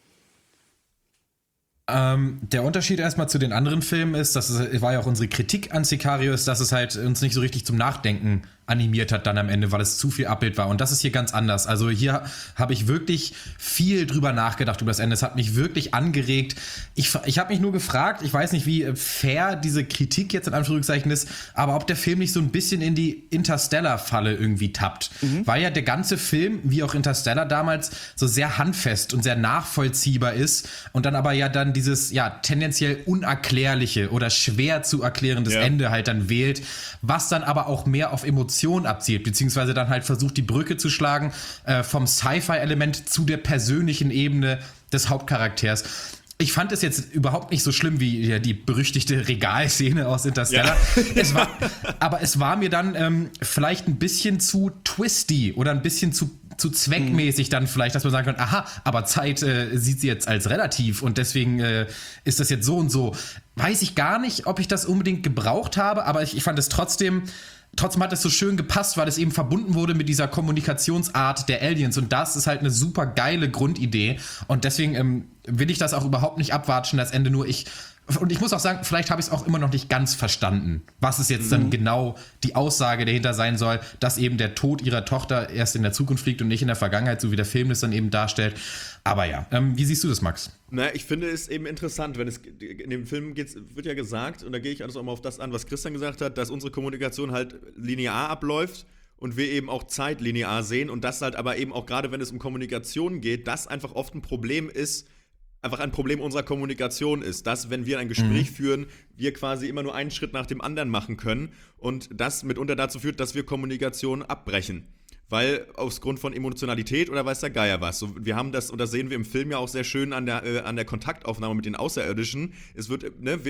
Der Unterschied erstmal zu den anderen Filmen ist, war ja auch unsere Kritik an Sicarius, dass es halt uns nicht so richtig zum Nachdenken animiert hat dann am Ende, weil es zu viel Abbild war. Und das ist hier ganz anders. Also hier habe ich wirklich viel drüber nachgedacht über das Ende. Es hat mich wirklich angeregt. Ich habe mich nur gefragt, ich weiß nicht, wie fair diese Kritik jetzt in Anführungszeichen ist, aber ob der Film nicht so ein bisschen in die Interstellar-Falle irgendwie tappt. Weil ja der ganze Film, wie auch Interstellar damals, so sehr handfest und sehr nachvollziehbar ist und dann aber ja dann dieses tendenziell unerklärliche oder schwer zu erklärendes Ende halt dann wählt, was dann aber auch mehr auf Emotionen abzielt, beziehungsweise dann halt versucht, die Brücke zu schlagen vom Sci-Fi-Element zu der persönlichen Ebene des Hauptcharakters. Ich fand es jetzt überhaupt nicht so schlimm wie die berüchtigte Regalszene aus Interstellar. Ja. Es war mir dann vielleicht ein bisschen zu twisty oder ein bisschen zu zweckmäßig dann vielleicht, dass man sagen kann, aha, aber Zeit sieht sie jetzt als relativ und deswegen ist das jetzt so und so. Weiß ich gar nicht, ob ich das unbedingt gebraucht habe, aber ich fand es trotzdem hat es so schön gepasst, weil es eben verbunden wurde mit dieser Kommunikationsart der Aliens und das ist halt eine super geile Grundidee und deswegen will ich das auch überhaupt nicht abwatschen, das Ende nur und ich muss auch sagen, vielleicht habe ich es auch immer noch nicht ganz verstanden, was es jetzt dann genau die Aussage dahinter sein soll, dass eben der Tod ihrer Tochter erst in der Zukunft liegt und nicht in der Vergangenheit, so wie der Film das dann eben darstellt. Aber ja, wie siehst du das, Max? Na, ich finde es eben interessant, wenn es in dem Film wird ja gesagt, und da gehe ich also auch mal auf das an, was Christian gesagt hat, dass unsere Kommunikation halt linear abläuft und wir eben auch zeitlinear sehen und das halt aber eben auch gerade, wenn es um Kommunikation geht, das einfach oft ein Problem ist, einfach ein Problem unserer Kommunikation ist, dass, wenn wir ein Gespräch führen, wir quasi immer nur einen Schritt nach dem anderen machen können und das mitunter dazu führt, dass wir Kommunikation abbrechen. Weil aus Grund von Emotionalität oder weiß der Geier was. So, wir haben das, und das sehen wir im Film ja auch sehr schön an der Kontaktaufnahme mit den Außerirdischen. Es wird,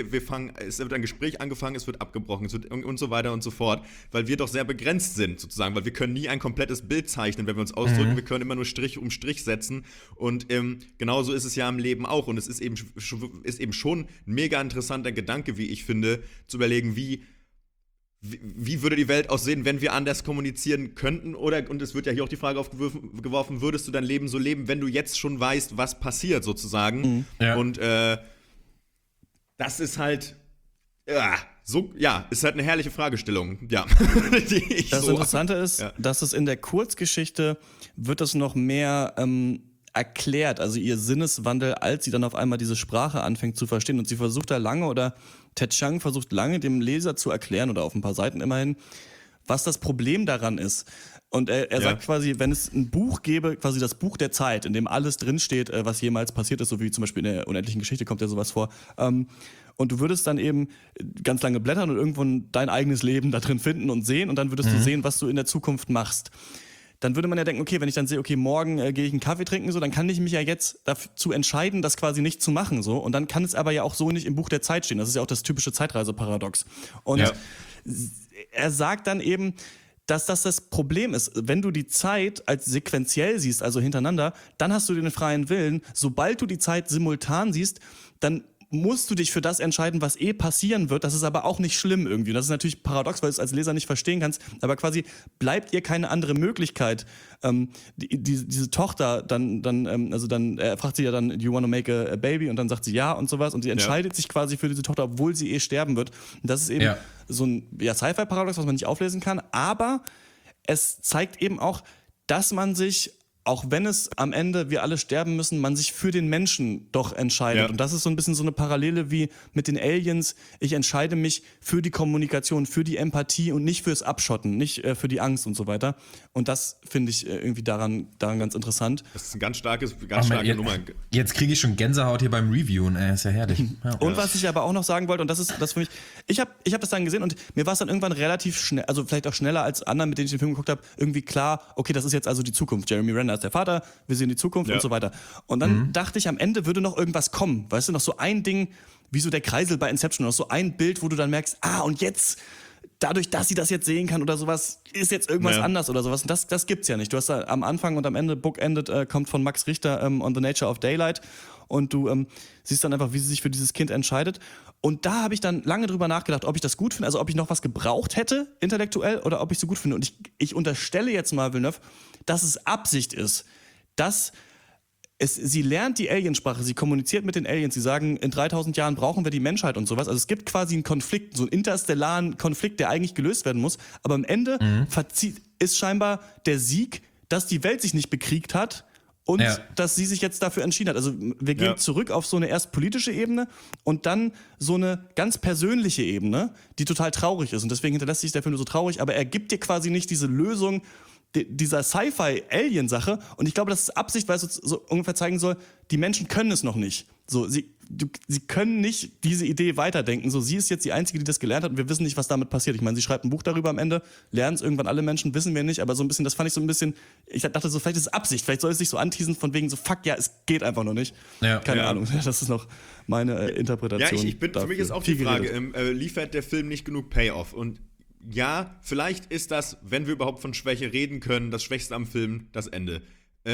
es wird ein Gespräch angefangen, es wird abgebrochen, es wird und so weiter und so fort, weil wir doch sehr begrenzt sind, sozusagen, weil wir können nie ein komplettes Bild zeichnen, wenn wir uns ausdrücken, wir können immer nur Strich um Strich setzen und genauso ist es ja im Leben auch und es ist eben schon ein mega interessanter Gedanke, wie ich finde, zu überlegen, wie würde die Welt aussehen, wenn wir anders kommunizieren könnten? Und es wird ja hier auch die Frage aufgeworfen, würdest du dein Leben so leben, wenn du jetzt schon weißt, was passiert, sozusagen? Ja. Und das ist halt, ist halt eine herrliche Fragestellung. Ja. Das Interessante ist, dass es in der Kurzgeschichte wird es noch mehr erklärt, also ihr Sinneswandel, als sie dann auf einmal diese Sprache anfängt zu verstehen. Und sie versucht da lange, oder Ted Chiang versucht lange dem Leser zu erklären, oder auf ein paar Seiten immerhin, was das Problem daran ist. Und er sagt quasi, wenn es ein Buch gäbe, quasi das Buch der Zeit, in dem alles drinsteht, was jemals passiert ist, so wie zum Beispiel in der unendlichen Geschichte kommt ja sowas vor, und du würdest dann eben ganz lange blättern und irgendwo dein eigenes Leben da drin finden und sehen und dann würdest du sehen, was du in der Zukunft machst. dann würde man ja denken, okay, wenn ich dann sehe, okay, morgen gehe ich einen Kaffee trinken, so, dann kann ich mich ja jetzt dazu entscheiden, das quasi nicht zu machen, so. Und dann kann es aber ja auch so nicht im Buch der Zeit stehen. Das ist ja auch das typische Zeitreiseparadox. Und er sagt dann eben, dass das Problem ist. Wenn du die Zeit als sequenziell siehst, also hintereinander, dann hast du den freien Willen. Sobald du die Zeit simultan siehst, dann musst du dich für das entscheiden, was passieren wird. Das ist aber auch nicht schlimm irgendwie. Das ist natürlich paradox, weil du es als Leser nicht verstehen kannst. Aber quasi bleibt ihr keine andere Möglichkeit. Diese Tochter er fragt sie ja dann, do you want to make a baby? Und dann sagt sie ja und sowas. Und sie entscheidet sich quasi für diese Tochter, obwohl sie sterben wird. Und das ist eben so ein Sci-Fi-Paradox, was man nicht auflesen kann. Aber es zeigt eben auch, dass man sich, auch wenn es am Ende wir alle sterben müssen, man sich für den Menschen doch entscheidet. Ja. Und das ist so ein bisschen so eine Parallele wie mit den Aliens. Ich entscheide mich für die Kommunikation, für die Empathie und nicht fürs Abschotten, nicht für die Angst und so weiter. Und das finde ich irgendwie daran ganz interessant. Das ist ein ganz starke Nummer. Jetzt kriege ich schon Gänsehaut hier beim Reviewen. Ist ja herrlich. Ja. Und was ich aber auch noch sagen wollte, und das ist das für mich, ich hab das dann gesehen und mir war es dann irgendwann relativ schnell, also vielleicht auch schneller als anderen, mit denen ich den Film geguckt habe, irgendwie klar, okay, das ist jetzt also die Zukunft. Jeremy Renner ist der Vater, wir sehen die Zukunft und so weiter. Und dann dachte ich, am Ende würde noch irgendwas kommen. Weißt du, noch so ein Ding, wie so der Kreisel bei Inception, noch so ein Bild, wo du dann merkst, und jetzt, dadurch, dass sie das jetzt sehen kann oder sowas, ist jetzt irgendwas anders oder sowas. Und das gibt's ja nicht. Du hast da am Anfang und am Ende, Bookended, kommt von Max Richter On the Nature of Daylight. Und du siehst dann einfach, wie sie sich für dieses Kind entscheidet. Und da habe ich dann lange drüber nachgedacht, ob ich das gut finde, also ob ich noch was gebraucht hätte, intellektuell, oder ob ich es so gut finde. Und ich unterstelle jetzt mal Villeneuve, dass es Absicht ist, dass sie lernt die Aliensprache, sie kommuniziert mit den Aliens, sie sagen, in 3000 Jahren brauchen wir die Menschheit und sowas. Also es gibt quasi einen Konflikt, so einen interstellaren Konflikt, der eigentlich gelöst werden muss. Aber am Ende ist scheinbar der Sieg, dass die Welt sich nicht bekriegt hat und dass sie sich jetzt dafür entschieden hat. Also wir gehen zurück auf so eine erst politische Ebene und dann so eine ganz persönliche Ebene, die total traurig ist. Und deswegen hinterlässt sich der Film so traurig, aber er gibt dir quasi nicht diese Lösung dieser Sci-Fi-Alien-Sache. Und ich glaube, das ist Absicht, weil es so ungefähr zeigen soll, die Menschen können es noch nicht. So, sie können nicht diese Idee weiterdenken. So, sie ist jetzt die Einzige, die das gelernt hat und wir wissen nicht, was damit passiert. Ich meine, sie schreibt ein Buch darüber am Ende, lernen es irgendwann alle Menschen, wissen wir nicht, aber so ein bisschen, das fand ich so ein bisschen, ich dachte so, vielleicht ist es Absicht, vielleicht soll es sich so anteasen von wegen so, fuck, ja, es geht einfach noch nicht. Keine Ahnung, das ist noch meine Interpretation. Für mich ist auch die Frage, liefert der Film nicht genug Payoff? Und ja, vielleicht ist das, wenn wir überhaupt von Schwäche reden können, das Schwächste am Film, das Ende.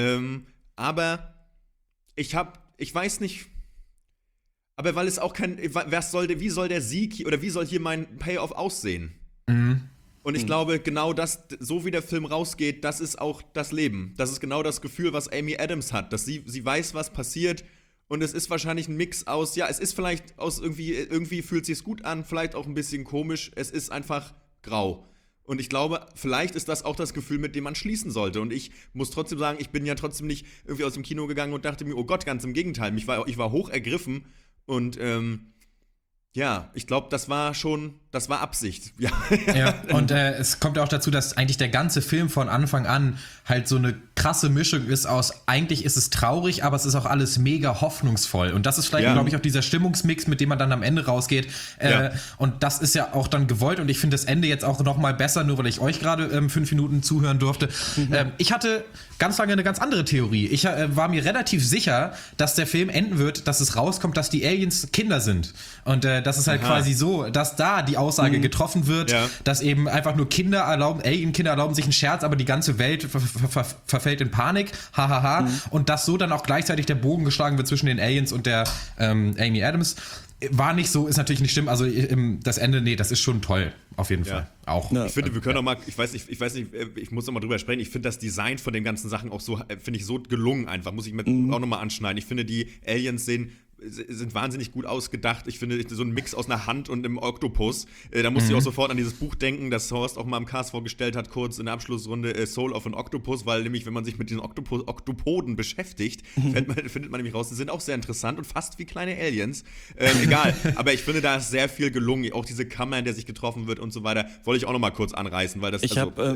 Aber ich weiß nicht, aber weil es auch wie soll der Sieg oder wie soll hier mein Payoff aussehen? Und ich glaube, genau das, so wie der Film rausgeht, das ist auch das Leben. Das ist genau das Gefühl, was Amy Adams hat, dass sie weiß, was passiert. Und es ist wahrscheinlich ein Mix aus, es ist vielleicht aus irgendwie fühlt sich's gut an, vielleicht auch ein bisschen komisch. Es ist einfach grau. Und ich glaube, vielleicht ist das auch das Gefühl, mit dem man schließen sollte. Und ich muss trotzdem sagen, ich bin ja trotzdem nicht irgendwie aus dem Kino gegangen und dachte mir, oh Gott, ganz im Gegenteil. Ich war hoch ergriffen und ich glaube, das war Absicht. Ja, und es kommt auch dazu, dass eigentlich der ganze Film von Anfang an halt so eine krasse Mischung ist aus, eigentlich ist es traurig, aber es ist auch alles mega hoffnungsvoll. Und das ist vielleicht, glaube ich, auch dieser Stimmungsmix, mit dem man dann am Ende rausgeht. Und das ist ja auch dann gewollt. Und ich finde das Ende jetzt auch noch mal besser, nur weil ich euch gerade 5 Minuten zuhören durfte. Ich hatte ganz lange eine ganz andere Theorie. Ich war mir relativ sicher, dass der Film enden wird, dass es rauskommt, dass die Aliens Kinder sind. Und das ist halt quasi so, dass da die Aussage getroffen wird, dass eben einfach nur Alien-Kinder erlauben sich einen Scherz, aber die ganze Welt verfällt in Panik, und dass so dann auch gleichzeitig der Bogen geschlagen wird zwischen den Aliens und der Amy Adams. War nicht so, ist natürlich nicht schlimm, also das Ende, das ist schon toll, auf jeden Fall. Auch. Ich finde, wir können noch mal, ich weiß nicht, ich muss noch mal drüber sprechen, ich finde das Design von den ganzen Sachen auch so, finde ich so gelungen einfach, muss ich mir auch noch mal anschneiden. Ich finde, die Aliens sind wahnsinnig gut ausgedacht. Ich finde, so ein Mix aus einer Hand und einem Oktopus. Da musste ich auch sofort an dieses Buch denken, das Horst auch mal im Cast vorgestellt hat, kurz in der Abschlussrunde, Soul of an Octopus, weil nämlich, wenn man sich mit diesen Oktopoden beschäftigt, findet man nämlich raus, die sind auch sehr interessant und fast wie kleine Aliens. Egal, aber ich finde, da ist sehr viel gelungen. Auch diese Kammer, in der sich getroffen wird und so weiter, wollte ich auch noch mal kurz anreißen, weil das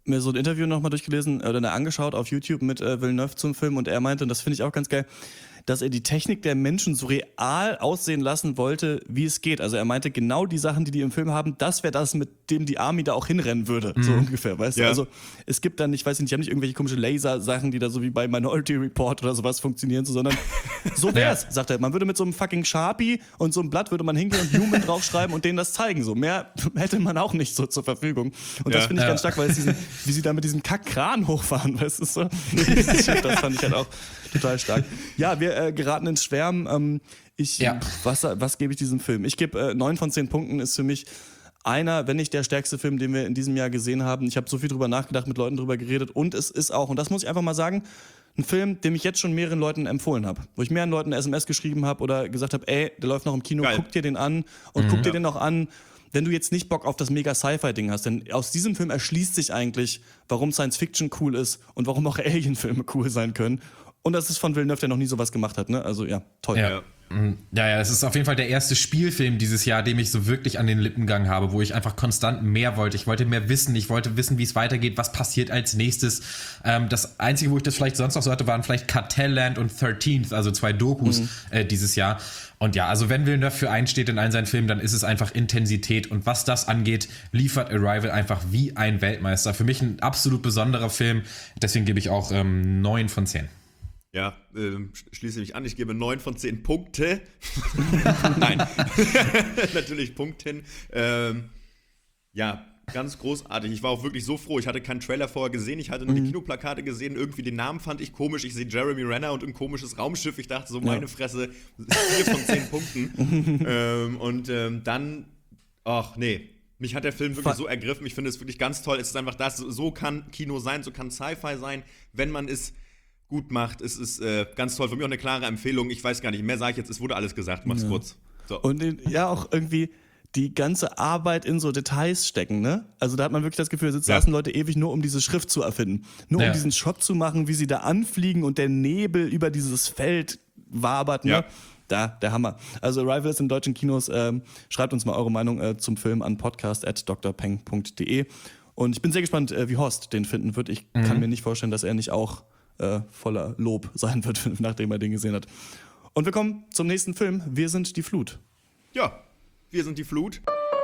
mir so ein Interview nochmal durchgelesen oder angeschaut auf YouTube mit Villeneuve zum Film und er meinte, und das finde ich auch ganz geil, dass er die Technik der Menschen so real aussehen lassen wollte, wie es geht. Also er meinte, genau die Sachen, die im Film haben, das wäre das, mit dem die Army da auch hinrennen würde, so ungefähr, weißt du? Also es gibt dann, ich weiß nicht, die haben nicht irgendwelche komische Laser-Sachen, die da so wie bei Minority Report oder sowas funktionieren, sondern so wär's, sagt er. Man würde mit so einem fucking Sharpie und so einem Blatt würde man hingehen und Human draufschreiben und denen das zeigen. So mehr hätte man auch nicht so zur Verfügung. Und das finde ich ganz stark, weil es wie sie da mit diesem Kackkran hochfahren, weißt du? So. Das fand ich halt auch total stark. Ja, wir geraten ins Schwärmen. Was gebe ich diesem Film? Ich gebe 9 von 10 Punkten, ist für mich einer, wenn nicht der stärkste Film, den wir in diesem Jahr gesehen haben. Ich habe so viel drüber nachgedacht, mit Leuten drüber geredet und es ist auch, und das muss ich einfach mal sagen, ein Film, den ich jetzt schon mehreren Leuten empfohlen habe. Wo ich mehreren Leuten eine SMS geschrieben habe oder gesagt habe, ey, der läuft noch im Kino, guck dir den an und guck dir den noch an, wenn du jetzt nicht Bock auf das mega Sci-Fi-Ding hast. Denn aus diesem Film erschließt sich eigentlich, warum Science-Fiction cool ist und warum auch Alien-Filme cool sein können. Und das ist von Villeneuve, der noch nie sowas gemacht hat, ne? Also ja, toll. Ja, es ist auf jeden Fall der erste Spielfilm dieses Jahr, dem ich so wirklich an den Lippen gegangen habe, wo ich einfach konstant mehr wollte. Ich wollte mehr wissen, ich wollte wissen, wie es weitergeht, was passiert als nächstes. Das Einzige, wo ich das vielleicht sonst noch so hatte, waren vielleicht Cartelland und 13th, also 2 Dokus dieses Jahr. Und ja, also wenn Villeneuve für einen steht in allen seinen Filmen, dann ist es einfach Intensität. Und was das angeht, liefert Arrival einfach wie ein Weltmeister. Für mich ein absolut besonderer Film. Deswegen gebe ich auch 9 von 10. Ja, schließe mich an. Ich gebe 9 von 10 Punkte. Nein, natürlich Punkten. Ja, ganz großartig. Ich war auch wirklich so froh. Ich hatte keinen Trailer vorher gesehen. Ich hatte nur die Kinoplakate gesehen. Irgendwie den Namen fand ich komisch. Ich sehe Jeremy Renner und ein komisches Raumschiff. Ich dachte so, meine Fresse, 4 von 10 Punkten. Dann, ach nee. Mich hat der Film wirklich so ergriffen. Ich finde es wirklich ganz toll. Es ist einfach das, so kann Kino sein, so kann Sci-Fi sein, wenn man es gut macht. Es ist ganz toll. Für mich auch eine klare Empfehlung. Ich weiß gar nicht, mehr sage ich jetzt. Es wurde alles gesagt. Mach's kurz. So. Und auch irgendwie die ganze Arbeit in so Details stecken, ne? Also da hat man wirklich das Gefühl, saßen Leute ewig nur, um diese Schrift zu erfinden. Nur um diesen Shot zu machen, wie sie da anfliegen und der Nebel über dieses Feld wabert, ne? Ja. Der Hammer. Also Arrival ist in deutschen Kinos. Schreibt uns mal eure Meinung zum Film an podcast@drpeng.de. Und ich bin sehr gespannt, wie Horst den finden wird. Ich kann mir nicht vorstellen, dass er nicht auch voller Lob sein wird, nachdem er den gesehen hat. Und wir kommen zum nächsten Film. Wir sind die Flut. Ja, wir sind die Flut.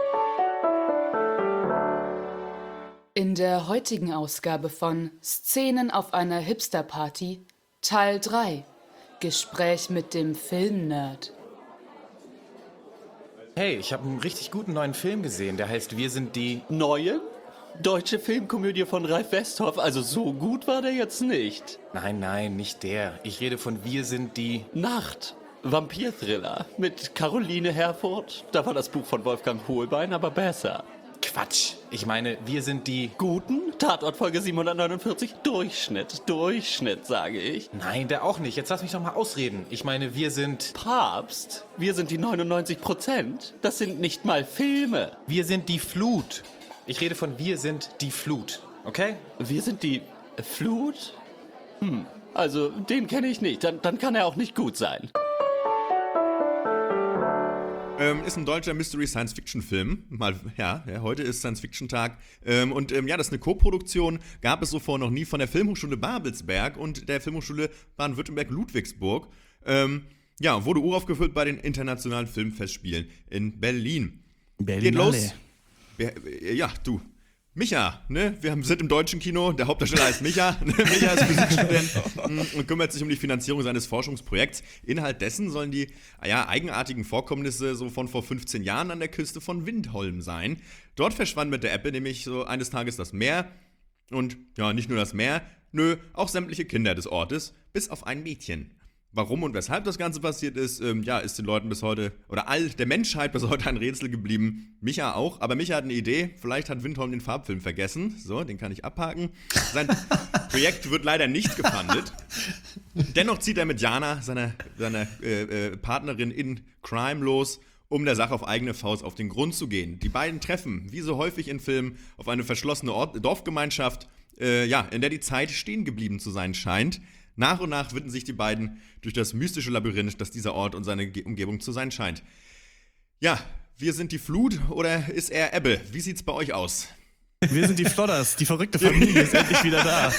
In der heutigen Ausgabe von Szenen auf einer Hipster-Party, Teil 3. Gespräch mit dem Filmnerd. Hey, ich habe einen richtig guten neuen Film gesehen, der heißt Wir sind die... Neue? Deutsche Filmkomödie von Ralf Westhoff, also so gut war der jetzt nicht. Nein, nicht der. Ich rede von Wir sind die... Nacht. Vampir-Thriller mit Caroline Herfurth. Da war das Buch von Wolfgang Hohlbein aber besser. Quatsch. Ich meine, wir sind die... Guten? Tatort-Folge 749. Durchschnitt, sage ich. Nein, der auch nicht. Jetzt lass mich doch mal ausreden. Ich meine, wir sind... Papst. Wir sind die 99%. Das sind nicht mal Filme. Wir sind die Flut. Ich rede von Wir sind die Flut. Okay? Wir sind die Flut? Also, den kenne ich nicht. Dann kann er auch nicht gut sein. Ist ein deutscher Mystery-Science-Fiction-Film. Heute ist Science-Fiction-Tag. Das ist eine Co-Produktion. Gab es so vor noch nie von der Filmhochschule Babelsberg und der Filmhochschule Baden-Württemberg-Ludwigsburg. Wurde uraufgeführt bei den Internationalen Filmfestspielen in Berlin. Geht los. Ja, du. Micha, ne? Wir sind im deutschen Kino, der Hauptdarsteller heißt Micha. Micha ist Physikstudent und kümmert sich um die Finanzierung seines Forschungsprojekts. Inhalt dessen sollen die eigenartigen Vorkommnisse so von vor 15 Jahren an der Küste von Windholm sein. Dort verschwand mit der Ebbe nämlich so eines Tages das Meer. Und ja, nicht nur das Meer, auch sämtliche Kinder des Ortes, bis auf ein Mädchen. Warum und weshalb das Ganze passiert ist, ist den Leuten bis heute, oder all der Menschheit bis heute ein Rätsel geblieben. Micha auch, aber Micha hat eine Idee. Vielleicht hat Windholm den Farbfilm vergessen. So, den kann ich abhaken. Sein Projekt wird leider nicht gefundet. Dennoch zieht er mit Jana, seiner Partnerin in Crime, los, um der Sache auf eigene Faust auf den Grund zu gehen. Die beiden treffen, wie so häufig in Filmen, auf eine verschlossene Dorfgemeinschaft, in der die Zeit stehen geblieben zu sein scheint. Nach und nach witten sich die beiden durch das mystische Labyrinth, das dieser Ort und seine Umgebung zu sein scheint. Ja, wir sind die Flut oder ist er Ebbe? Wie sieht's bei euch aus? Wir sind die Flodders, die verrückte Familie ist endlich wieder da.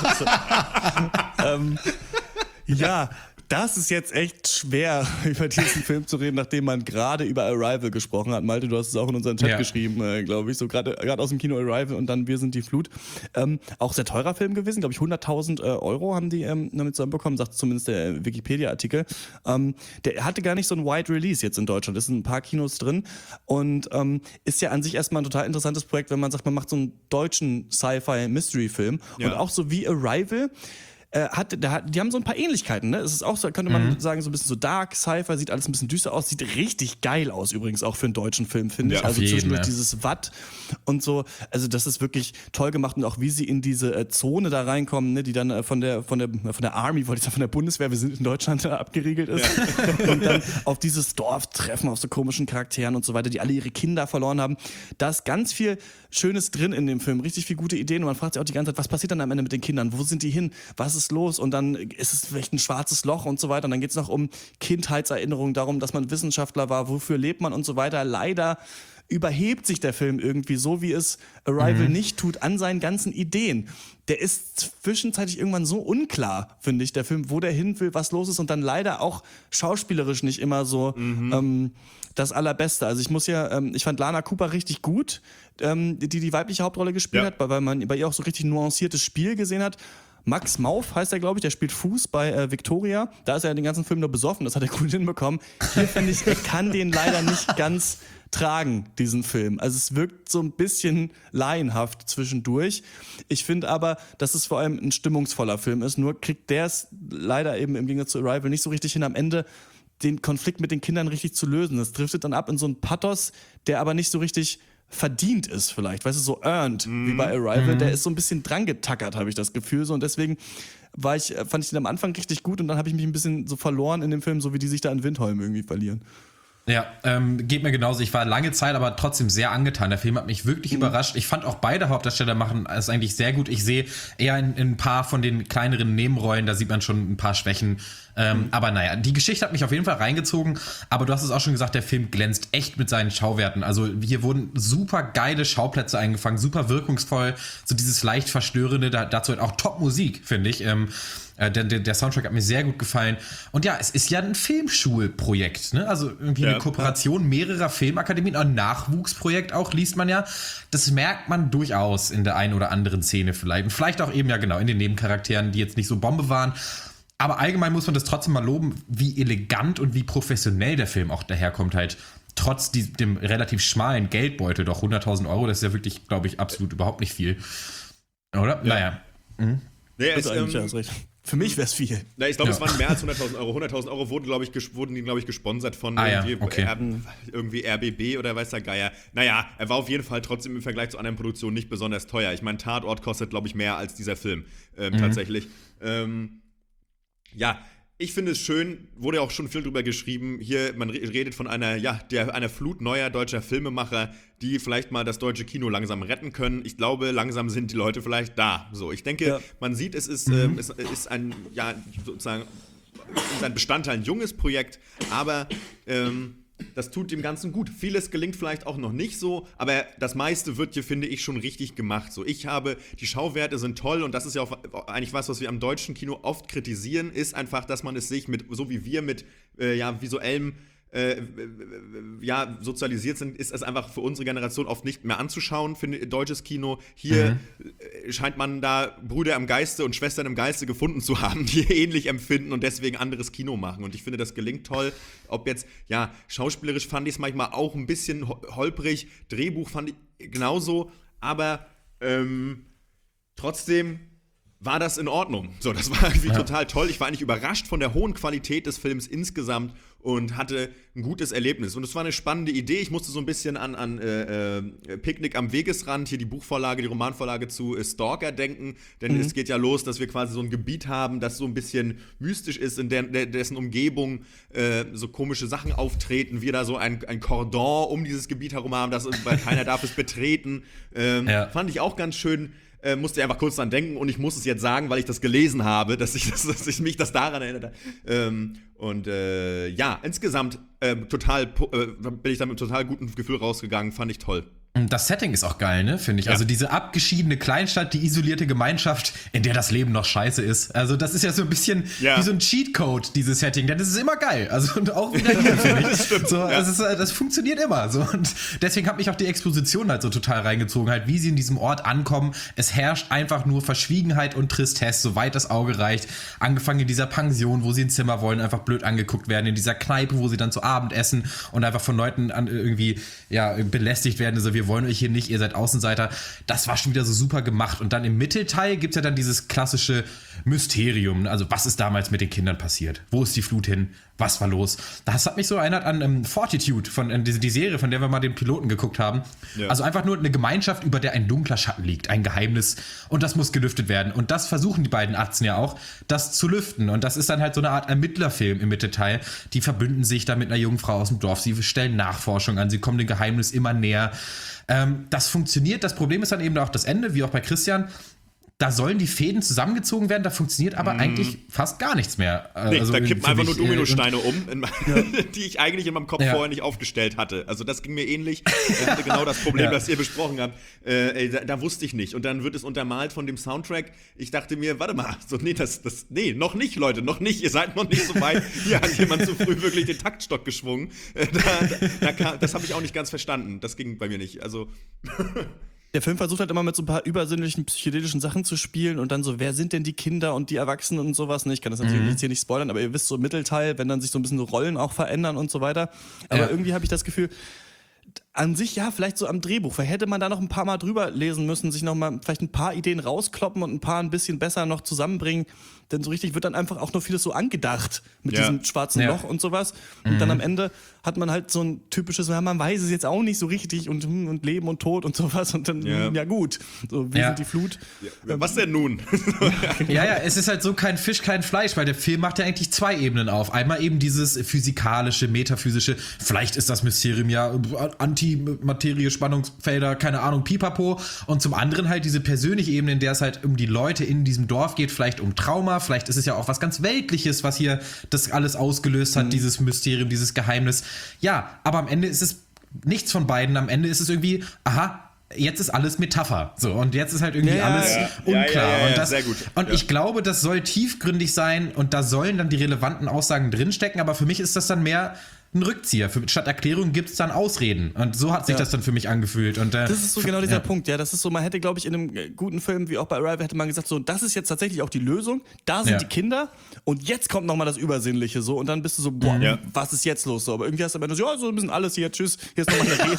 Ja, das ist jetzt echt schwer, über diesen Film zu reden, nachdem man gerade über Arrival gesprochen hat. Malte, du hast es auch in unseren Chat geschrieben, glaube ich, so gerade aus dem Kino Arrival und dann Wir sind die Flut. Auch sehr teurer Film gewesen, glaube ich, 100.000 Euro haben die damit zusammenbekommen, sagt zumindest der Wikipedia-Artikel. Der hatte gar nicht so ein Wide Release jetzt in Deutschland, ist in ein paar Kinos drin und ist ja an sich erstmal ein total interessantes Projekt, wenn man sagt, man macht so einen deutschen Sci-Fi-Mystery-Film und auch so wie Arrival. Die haben so ein paar Ähnlichkeiten, ne? Es ist auch so, könnte man sagen, so ein bisschen so dark, Sci-Fi, sieht alles ein bisschen düster aus, sieht richtig geil aus übrigens auch für einen deutschen Film, finde ich. Also zwischendurch dieses Watt und so, also das ist wirklich toll gemacht und auch wie sie in diese Zone da reinkommen, ne, die dann von der Army, wollte ich sagen, von der Bundeswehr, wir sind in Deutschland abgeriegelt ist und dann auf dieses Dorf treffen, auf so komischen Charakteren und so weiter, die alle ihre Kinder verloren haben. Da ist ganz viel Schönes drin in dem Film, richtig viele gute Ideen und man fragt sich auch die ganze Zeit, was passiert dann am Ende mit den Kindern, wo sind die hin, was ist los und dann ist es vielleicht ein schwarzes Loch und so weiter und dann geht es noch um Kindheitserinnerungen, darum, dass man Wissenschaftler war, wofür lebt man und so weiter. Leider überhebt sich der Film irgendwie so, wie es Arrival nicht tut, an seinen ganzen Ideen. Der ist zwischenzeitlich irgendwann so unklar, finde ich, der Film, wo der hin will, was los ist und dann leider auch schauspielerisch nicht immer so das Allerbeste. Also ich fand Lana Cooper richtig gut, die weibliche Hauptrolle gespielt hat, weil man bei ihr auch so richtig nuanciertes Spiel gesehen hat. Max Mauf heißt er, glaube ich, der spielt Fuß bei Victoria. Da ist er den ganzen Film nur besoffen, das hat er gut hinbekommen. Hier finde ich, er kann den leider nicht ganz tragen, diesen Film. Also es wirkt so ein bisschen laienhaft zwischendurch. Ich finde aber, dass es vor allem ein stimmungsvoller Film ist. Nur kriegt der es leider eben im Gegensatz zu Arrival nicht so richtig hin, am Ende den Konflikt mit den Kindern richtig zu lösen. Das driftet dann ab in so einen Pathos, der aber nicht so richtig verdient ist vielleicht, weißt du, so earned, wie bei Arrival, der ist so ein bisschen dran getackert, habe ich das Gefühl, so und deswegen fand ich den am Anfang richtig gut und dann habe ich mich ein bisschen so verloren in dem Film, so wie die sich da in Windholm irgendwie verlieren. Ja, geht mir genauso. Ich war lange Zeit aber trotzdem sehr angetan. Der Film hat mich wirklich überrascht. Ich fand auch beide Hauptdarsteller machen es eigentlich sehr gut. Ich sehe eher in ein paar von den kleineren Nebenrollen, da sieht man schon ein paar Schwächen. Aber naja, die Geschichte hat mich auf jeden Fall reingezogen. Aber du hast es auch schon gesagt, der Film glänzt echt mit seinen Schauwerten. Also hier wurden super geile Schauplätze eingefangen, super wirkungsvoll. So dieses leicht Verstörende, dazu halt auch Top-Musik, finde ich. Der Soundtrack hat mir sehr gut gefallen. Und ja, es ist ja ein Filmschulprojekt, ne? Also irgendwie eine Kooperation mehrerer Filmakademien, ein Nachwuchsprojekt auch, liest man ja. Das merkt man durchaus in der einen oder anderen Szene vielleicht. Und vielleicht auch eben, ja genau, in den Nebencharakteren, die jetzt nicht so Bombe waren. Aber allgemein muss man das trotzdem mal loben, wie elegant und wie professionell der Film auch daherkommt halt. Trotz dem relativ schmalen Geldbeutel, doch 100.000 Euro, das ist ja wirklich, glaube ich, absolut überhaupt nicht viel. Oder? Ja. Naja. Nee, hast recht. Für mich wäre es viel. Na, ich glaube, es waren mehr als 100.000 Euro. 100.000 Euro wurden die, gesponsert von irgendwie RBB oder weiß der Geier. Naja, er war auf jeden Fall trotzdem im Vergleich zu anderen Produktionen nicht besonders teuer. Ich meine, Tatort kostet, glaube ich, mehr als dieser Film. Tatsächlich. Ja, ich finde es schön, wurde ja auch schon viel drüber geschrieben. Hier, man redet von einer Flut neuer deutscher Filmemacher, die vielleicht mal das deutsche Kino langsam retten können. Ich glaube, langsam sind die Leute vielleicht da. So, ich denke, man sieht, es ist ein, sozusagen, ein Bestandteil, ein junges Projekt, aber das tut dem Ganzen gut. Vieles gelingt vielleicht auch noch nicht so, aber das meiste wird hier, finde ich, schon richtig gemacht. So, die Schauwerte sind toll und das ist ja auch eigentlich was wir am deutschen Kino oft kritisieren, ist einfach, dass man es sich so wie wir mit visuellem sozialisiert sind, ist es einfach für unsere Generation oft nicht mehr anzuschauen, finde deutsches Kino. Hier scheint man da Brüder im Geiste und Schwestern im Geiste gefunden zu haben, die ähnlich empfinden und deswegen anderes Kino machen. Und ich finde, das gelingt toll. Ob jetzt, schauspielerisch fand ich es manchmal auch ein bisschen holprig, Drehbuch fand ich genauso, aber trotzdem war das in Ordnung. So, das war irgendwie total toll. Ich war eigentlich überrascht von der hohen Qualität des Films insgesamt und hatte ein gutes Erlebnis. Und es war eine spannende Idee. Ich musste so ein bisschen an Picknick am Wegesrand, hier die Romanvorlage zu Stalker denken. Denn es geht ja los, dass wir quasi so ein Gebiet haben, das so ein bisschen mystisch ist, in dessen Umgebung so komische Sachen auftreten. Wir da so ein Cordon um dieses Gebiet herum haben, weil keiner darf es betreten. Fand ich auch ganz schön. Musste einfach kurz dran denken und ich muss es jetzt sagen, weil ich das gelesen habe, dass ich mich das daran erinnert habe. Insgesamt bin ich da mit einem total guten Gefühl rausgegangen, fand ich toll. Das Setting ist auch geil, ne, finde ich. Ja. Also diese abgeschiedene Kleinstadt, die isolierte Gemeinschaft, in der das Leben noch scheiße ist. Also das ist ja so ein bisschen wie so ein Cheatcode, dieses Setting, denn das ist immer geil. Also und auch wieder hier, finde ich. Das stimmt. So, das funktioniert immer. So. Und deswegen hat mich auch die Exposition halt so total reingezogen, halt wie sie in diesem Ort ankommen. Es herrscht einfach nur Verschwiegenheit und Tristesse, soweit das Auge reicht. Angefangen in dieser Pension, wo sie ein Zimmer wollen, einfach blöd angeguckt werden. In dieser Kneipe, wo sie dann zu Abend essen und einfach von Leuten irgendwie belästigt werden. So, wir wollen euch hier nicht, ihr seid Außenseiter. Das war schon wieder so super gemacht. Und dann im Mittelteil gibt's ja dann dieses klassische Mysterium. Also was ist damals mit den Kindern passiert? Wo ist die Flut hin? Was war los? Das hat mich so erinnert an Fortitude, von die Serie, von der wir mal den Piloten geguckt haben. Ja. Also einfach nur eine Gemeinschaft, über der ein dunkler Schatten liegt, ein Geheimnis. Und das muss gelüftet werden. Und das versuchen die beiden Atzen ja auch, das zu lüften. Und das ist dann halt so eine Art Ermittlerfilm im Mittelteil. Die verbünden sich da mit einer jungen Frau aus dem Dorf. Sie stellen Nachforschung an. Sie kommen dem Geheimnis immer näher. Das funktioniert. Das Problem ist dann eben auch das Ende, wie auch bei Christian. Da sollen die Fäden zusammengezogen werden, da funktioniert aber eigentlich fast gar nichts mehr. Nee, da kippen einfach nur Dominosteine die ich eigentlich in meinem Kopf vorher nicht aufgestellt hatte. Also das ging mir ähnlich. Ich hatte genau das Problem, das ihr besprochen habt. Da wusste ich nicht. Und dann wird es untermalt von dem Soundtrack. Ich dachte mir, warte mal, so, nee, noch nicht, Leute, noch nicht. Ihr seid noch nicht so weit. Hier hat jemand zu früh wirklich den Taktstock geschwungen. Das habe ich auch nicht ganz verstanden. Das ging bei mir nicht. Also Der Film versucht halt immer mit so ein paar übersinnlichen, psychedelischen Sachen zu spielen und dann so, wer sind denn die Kinder und die Erwachsenen und sowas. Ich kann das natürlich jetzt hier nicht spoilern, aber ihr wisst so im Mittelteil, wenn dann sich so ein bisschen so Rollen auch verändern und so weiter. Aber irgendwie habe ich das Gefühl, an sich, vielleicht so am Drehbuch. Vielleicht hätte man da noch ein paar Mal drüber lesen müssen, sich noch mal vielleicht ein paar Ideen rauskloppen und ein paar ein bisschen besser noch zusammenbringen. Denn so richtig wird dann einfach auch nur vieles so angedacht mit diesem schwarzen Loch und sowas. Und dann am Ende hat man halt so ein typisches, man weiß es jetzt auch nicht so richtig und Leben und Tod und sowas. Und dann, gut, so, wie sind die Flut? Ja. Was denn nun? Es ist halt so kein Fisch, kein Fleisch, weil der Film macht ja eigentlich zwei Ebenen auf. Einmal eben dieses physikalische, metaphysische, vielleicht ist das Mysterium ja Antimaterie, Spannungsfelder, keine Ahnung, pipapo. Und zum anderen halt diese persönliche Ebene, in der es halt um die Leute in diesem Dorf geht, vielleicht um Trauma, vielleicht ist es ja auch was ganz Weltliches, was hier das alles ausgelöst hat, dieses Mysterium, dieses Geheimnis. Ja, aber am Ende ist es nichts von beiden. Am Ende ist es irgendwie, jetzt ist alles Metapher. So, und jetzt ist halt irgendwie alles unklar. Und sehr gut. Und ich glaube, das soll tiefgründig sein und da sollen dann die relevanten Aussagen drinstecken, aber für mich ist das dann mehr ein Rückzieher. Statt Erklärung gibt es dann Ausreden. Und so hat sich das dann für mich angefühlt. Und, das ist so genau dieser Punkt, das ist so, man hätte, glaube ich, in einem guten Film, wie auch bei Arrival, hätte man gesagt, so, das ist jetzt tatsächlich auch die Lösung, da sind die Kinder und jetzt kommt nochmal das Übersinnliche, so, und dann bist du so, was ist jetzt los, so, aber irgendwie hast du am Ende so, so ein bisschen alles hier, tschüss, hier ist nochmal eine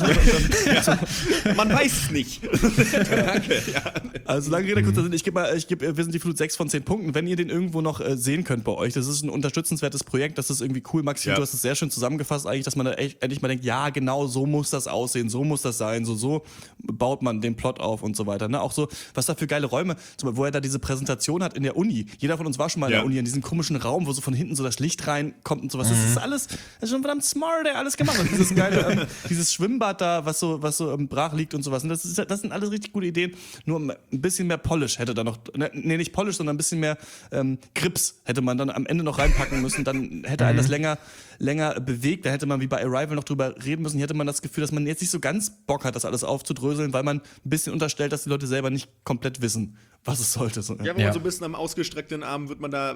Rede. Man weiß es nicht. Danke. Also, lange Rede, kurzer Sinn, wir sind die Flut 6 von 10 Punkten, wenn ihr den irgendwo noch sehen könnt bei euch, das ist ein unterstützenswertes Projekt, das ist irgendwie cool, Max, du hast es sehr schön zusammengefasst, eigentlich, dass man da endlich mal denkt, ja, genau, so muss das aussehen, so muss das sein, so baut man den Plot auf und so weiter. Ne? Auch so, was da für geile Räume, zum Beispiel, wo er da diese Präsentation hat in der Uni. Jeder von uns war schon mal in der Uni, in diesem komischen Raum, wo so von hinten so das Licht reinkommt und sowas. Das ist schon verdammt smart, der alles gemacht hat. Dieses geile, dieses Schwimmbad da, was so brach liegt und sowas. Und das sind alles richtig gute Ideen. Nur ein bisschen mehr Polish hätte da noch, nicht Polish, sondern ein bisschen mehr Grips hätte man dann am Ende noch reinpacken müssen. Dann hätte einen das länger bewegt. Da hätte man wie bei Arrival noch drüber reden müssen. Hier hätte man das Gefühl, dass man jetzt nicht so ganz Bock hat, das alles aufzudröseln, weil man ein bisschen unterstellt, dass die Leute selber nicht komplett wissen, was es sollte. So. Ja, wenn man so ein bisschen am ausgestreckten Arm wird man da,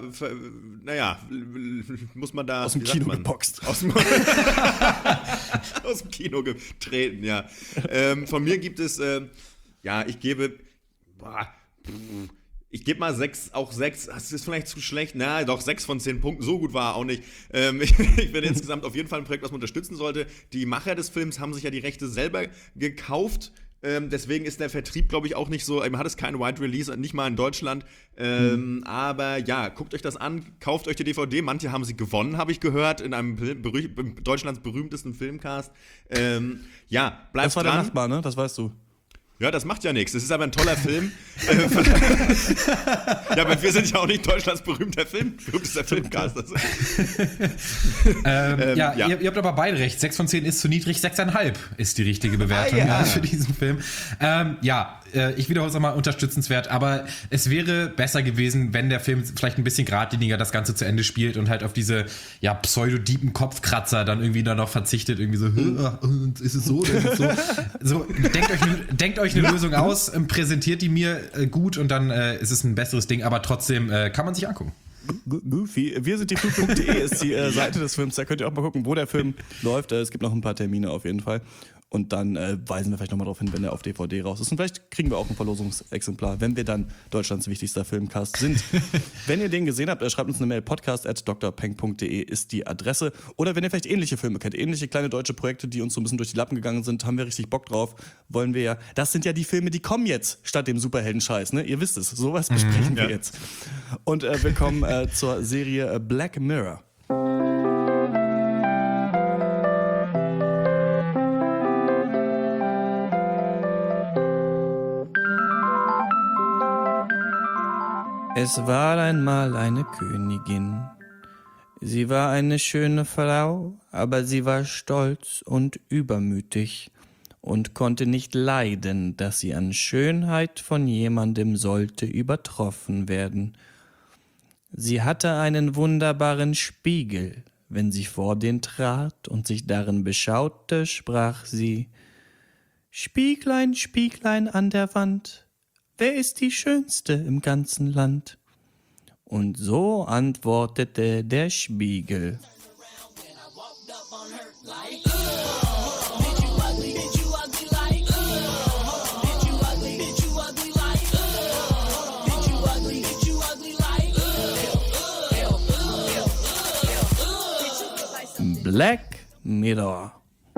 muss man da... Aus dem Kino geboxt. Aus dem Kino getreten, ja. Von mir gibt es, ich gebe mal 6, das ist vielleicht zu schlecht, doch 6 von 10 Punkten, so gut war er auch nicht. Ich finde insgesamt auf jeden Fall ein Projekt, was man unterstützen sollte. Die Macher des Films haben sich ja die Rechte selber gekauft, deswegen ist der Vertrieb, glaube ich, auch nicht so, hat es keinen Wide Release, nicht mal in Deutschland. Aber ja, guckt euch das an, kauft euch die DVD, manche haben sie gewonnen, habe ich gehört, in einem Deutschlands berühmtesten Filmcast. Bleibt dran. Das war der Nachbar, ne? Das weißt du. Ja, das macht ja nichts. Das ist aber ein toller Film. Ja, aber wir sind ja auch nicht Deutschlands berühmtester Filmcast. Also. Ihr habt aber beide recht. 6 von 10 ist zu niedrig, 6,5 ist die richtige Bewertung für diesen Film. Ich wiederhole es nochmal, unterstützenswert, aber es wäre besser gewesen, wenn der Film vielleicht ein bisschen geradliniger das Ganze zu Ende spielt und halt auf diese pseudo-diepen Kopfkratzer dann irgendwie da noch verzichtet. Irgendwie so, ist es so oder ist es so? So, denkt euch eine Lösung aus, präsentiert die mir gut und dann ist es ein besseres Ding, aber trotzdem kann man sich angucken. Goofy. Wir sind die Flut.de ist die Seite des Films. Da könnt ihr auch mal gucken, wo der Film läuft. Es gibt noch ein paar Termine auf jeden Fall. Und dann weisen wir vielleicht nochmal darauf hin, wenn der auf DVD raus ist. Und vielleicht kriegen wir auch ein Verlosungsexemplar, wenn wir dann Deutschlands wichtigster Filmcast sind. Wenn ihr den gesehen habt, schreibt uns eine Mail. podcast@drpeng.de ist die Adresse. Oder wenn ihr vielleicht ähnliche Filme kennt, ähnliche kleine deutsche Projekte, die uns so ein bisschen durch die Lappen gegangen sind, haben wir richtig Bock drauf. Wollen wir ja. Das sind ja die Filme, die kommen jetzt statt dem Superhelden-Scheiß. Ne? Ihr wisst es. Sowas besprechen wir jetzt. Und willkommen zur Serie Black Mirror. Es war einmal eine Königin. Sie war eine schöne Frau, aber sie war stolz und übermütig und konnte nicht leiden, dass sie an Schönheit von jemandem sollte übertroffen werden. Sie hatte einen wunderbaren Spiegel. Wenn sie vor den trat und sich darin beschaute, sprach sie: Spieglein, Spieglein an der Wand, wer ist die Schönste im ganzen Land? Und so antwortete der Spiegel. Black Mirror.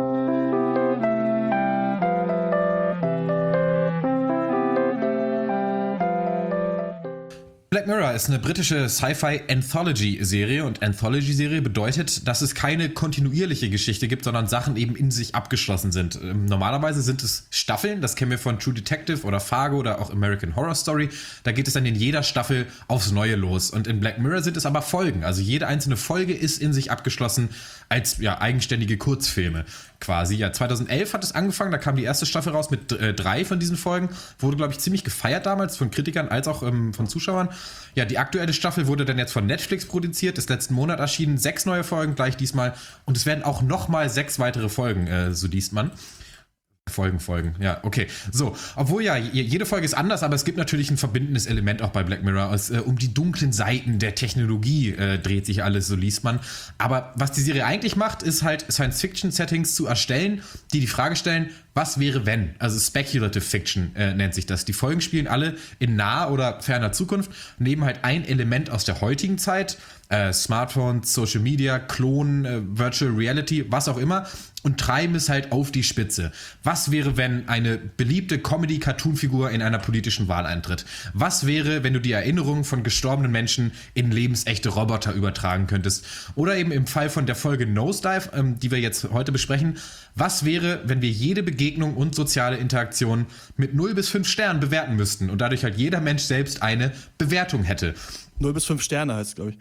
Black Mirror ist eine britische Sci-Fi-Anthology-Serie und Anthology-Serie bedeutet, dass es keine kontinuierliche Geschichte gibt, sondern Sachen eben in sich abgeschlossen sind. Normalerweise sind es Staffeln, das kennen wir von True Detective oder Fargo oder auch American Horror Story. Da geht es dann in jeder Staffel aufs Neue los. Und in Black Mirror sind es aber Folgen. Also jede einzelne Folge ist in sich abgeschlossen als eigenständige Kurzfilme quasi. Ja, 2011 hat es angefangen, da kam die erste Staffel raus mit 3 von diesen Folgen. Wurde, glaube ich, ziemlich gefeiert damals von Kritikern als auch von Zuschauern. Ja, die aktuelle Staffel wurde dann jetzt von Netflix produziert, ist letzten Monat erschienen, 6 neue Folgen gleich diesmal und es werden auch nochmal 6 weitere Folgen, so liest man. Folgen. Ja, okay. So, obwohl jede Folge ist anders, aber es gibt natürlich ein verbindendes Element auch bei Black Mirror. Um die dunklen Seiten der Technologie dreht sich alles, so liest man. Aber was die Serie eigentlich macht, ist halt Science-Fiction-Settings zu erstellen, die Frage stellen, was wäre wenn? Also Speculative Fiction nennt sich das. Die Folgen spielen alle in naher oder ferner Zukunft, nehmen halt ein Element aus der heutigen Zeit, Smartphones, Social Media, Klonen, Virtual Reality, was auch immer, und treiben es halt auf die Spitze. Was wäre, wenn eine beliebte Comedy-Cartoon-Figur in einer politischen Wahl eintritt? Was wäre, wenn du die Erinnerungen von gestorbenen Menschen in lebensechte Roboter übertragen könntest? Oder eben im Fall von der Folge Nosedive, die wir jetzt heute besprechen, was wäre, wenn wir jede Begegnung und soziale Interaktion mit 0 bis 5 Sternen bewerten müssten und dadurch halt jeder Mensch selbst eine Bewertung hätte? 0 bis 5 Sterne heißt es, glaube ich.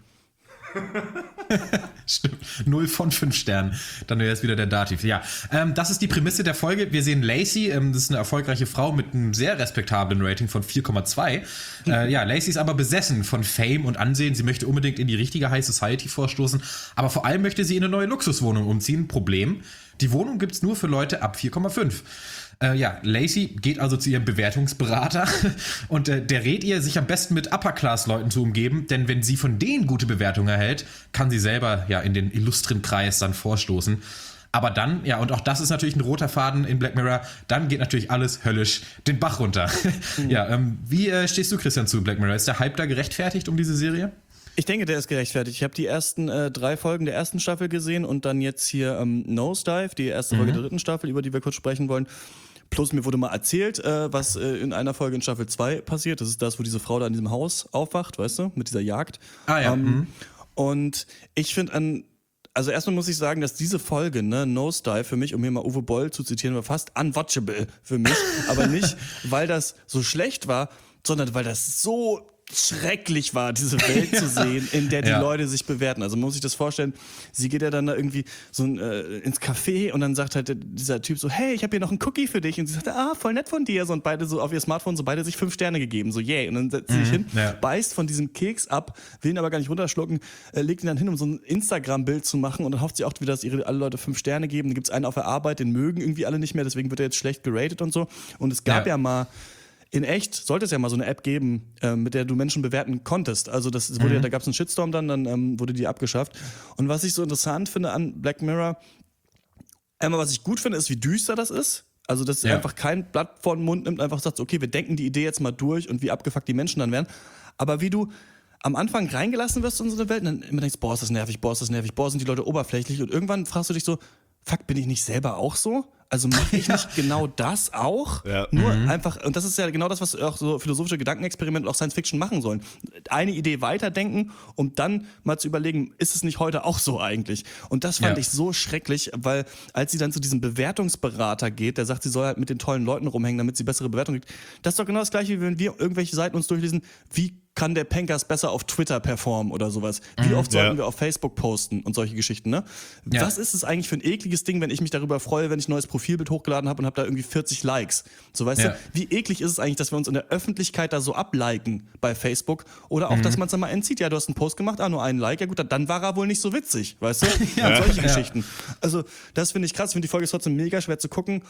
Stimmt, 0 von 5 Sternen. Dann wäre jetzt wieder der Dativ. Ja, das ist die Prämisse der Folge. Wir sehen Lacey, das ist eine erfolgreiche Frau mit einem sehr respektablen Rating von 4,2. Lacey ist aber besessen von Fame und Ansehen. Sie möchte unbedingt in die richtige High Society vorstoßen, aber vor allem möchte sie in eine neue Luxuswohnung umziehen. Problem, die Wohnung gibt's nur für Leute ab 4,5. Lacey geht also zu ihrem Bewertungsberater und der rät ihr, sich am besten mit Upper-Class-Leuten zu umgeben, denn wenn sie von denen gute Bewertungen erhält, kann sie selber in den illustren Kreis dann vorstoßen. Aber dann, und auch das ist natürlich ein roter Faden in Black Mirror, dann geht natürlich alles höllisch den Bach runter. Wie stehst du, Christian, zu Black Mirror? Ist der Hype da gerechtfertigt um diese Serie? Ich denke, der ist gerechtfertigt. Ich habe die ersten 3 Folgen der ersten Staffel gesehen und dann jetzt hier Nosedive, die erste Folge der 3. Staffel, über die wir kurz sprechen wollen. Plus mir wurde mal erzählt, was in einer Folge in Staffel 2 passiert. Das ist das, wo diese Frau da in diesem Haus aufwacht, weißt du, mit dieser Jagd. Und ich finde Also erstmal muss ich sagen, dass diese Folge, ne, Nosedive für mich, um hier mal Uwe Boll zu zitieren, war fast unwatchable für mich. Aber nicht, weil das so schlecht war, sondern weil das so schrecklich war, diese Welt zu sehen, in der die Leute sich bewerten. Also man muss sich das vorstellen, sie geht ja dann da irgendwie so ins Café und dann sagt halt dieser Typ so, hey, ich habe hier noch einen Cookie für dich. Und sie sagt, voll nett von dir. So, und beide so auf ihr Smartphone, so beide sich 5 Sterne gegeben. So, yay. Und dann setzt sie sich hin, beißt von diesem Keks ab, will ihn aber gar nicht runterschlucken, legt ihn dann hin, um so ein Instagram-Bild zu machen. Und dann hofft sie auch wieder, dass alle Leute 5 Sterne geben. Dann gibt es einen auf der Arbeit, den mögen irgendwie alle nicht mehr, deswegen wird er jetzt schlecht geratet und so. Und es gab ja mal in echt sollte es ja mal so eine App geben, mit der du Menschen bewerten konntest. Also das wurde da gab es einen Shitstorm dann wurde die abgeschafft. Und was ich so interessant finde an Black Mirror, einmal was ich gut finde, ist, wie düster das ist. Also dass einfach kein Blatt vor den Mund nimmt, einfach sagt, okay, wir denken die Idee jetzt mal durch und wie abgefuckt die Menschen dann werden. Aber wie du am Anfang reingelassen wirst in so eine Welt und dann immer denkst, boah, ist das nervig, sind die Leute oberflächlich und irgendwann fragst du dich so, fuck, bin ich nicht selber auch so? Also mache ich nicht genau das auch? Ja. Nur einfach, und das ist ja genau das, was auch so philosophische Gedankenexperimente und auch Science Fiction machen sollen. Eine Idee weiterdenken, um dann mal zu überlegen, ist es nicht heute auch so eigentlich? Und das fand ich so schrecklich, weil als sie dann zu diesem Bewertungsberater geht, der sagt, sie soll halt mit den tollen Leuten rumhängen, damit sie bessere Bewertungen kriegt. Das ist doch genau das Gleiche, wie wenn wir irgendwelche Seiten uns durchlesen, wie kann der Pencast besser auf Twitter performen oder sowas? Wie oft sollten wir auf Facebook posten und solche Geschichten, ne? Ja. Was ist es eigentlich für ein ekliges Ding, wenn ich mich darüber freue, wenn ich ein neues Profilbild hochgeladen habe und habe da irgendwie 40 Likes? So, weißt du, wie eklig ist es eigentlich, dass wir uns in der Öffentlichkeit da so abliken bei Facebook? Oder auch, dass man es dann mal entzieht. Ja, du hast einen Post gemacht, nur einen Like, ja gut, dann war er wohl nicht so witzig, weißt du? Solche Geschichten. Also, das finde ich krass. Ich finde, die Folge ist trotzdem mega schwer zu gucken.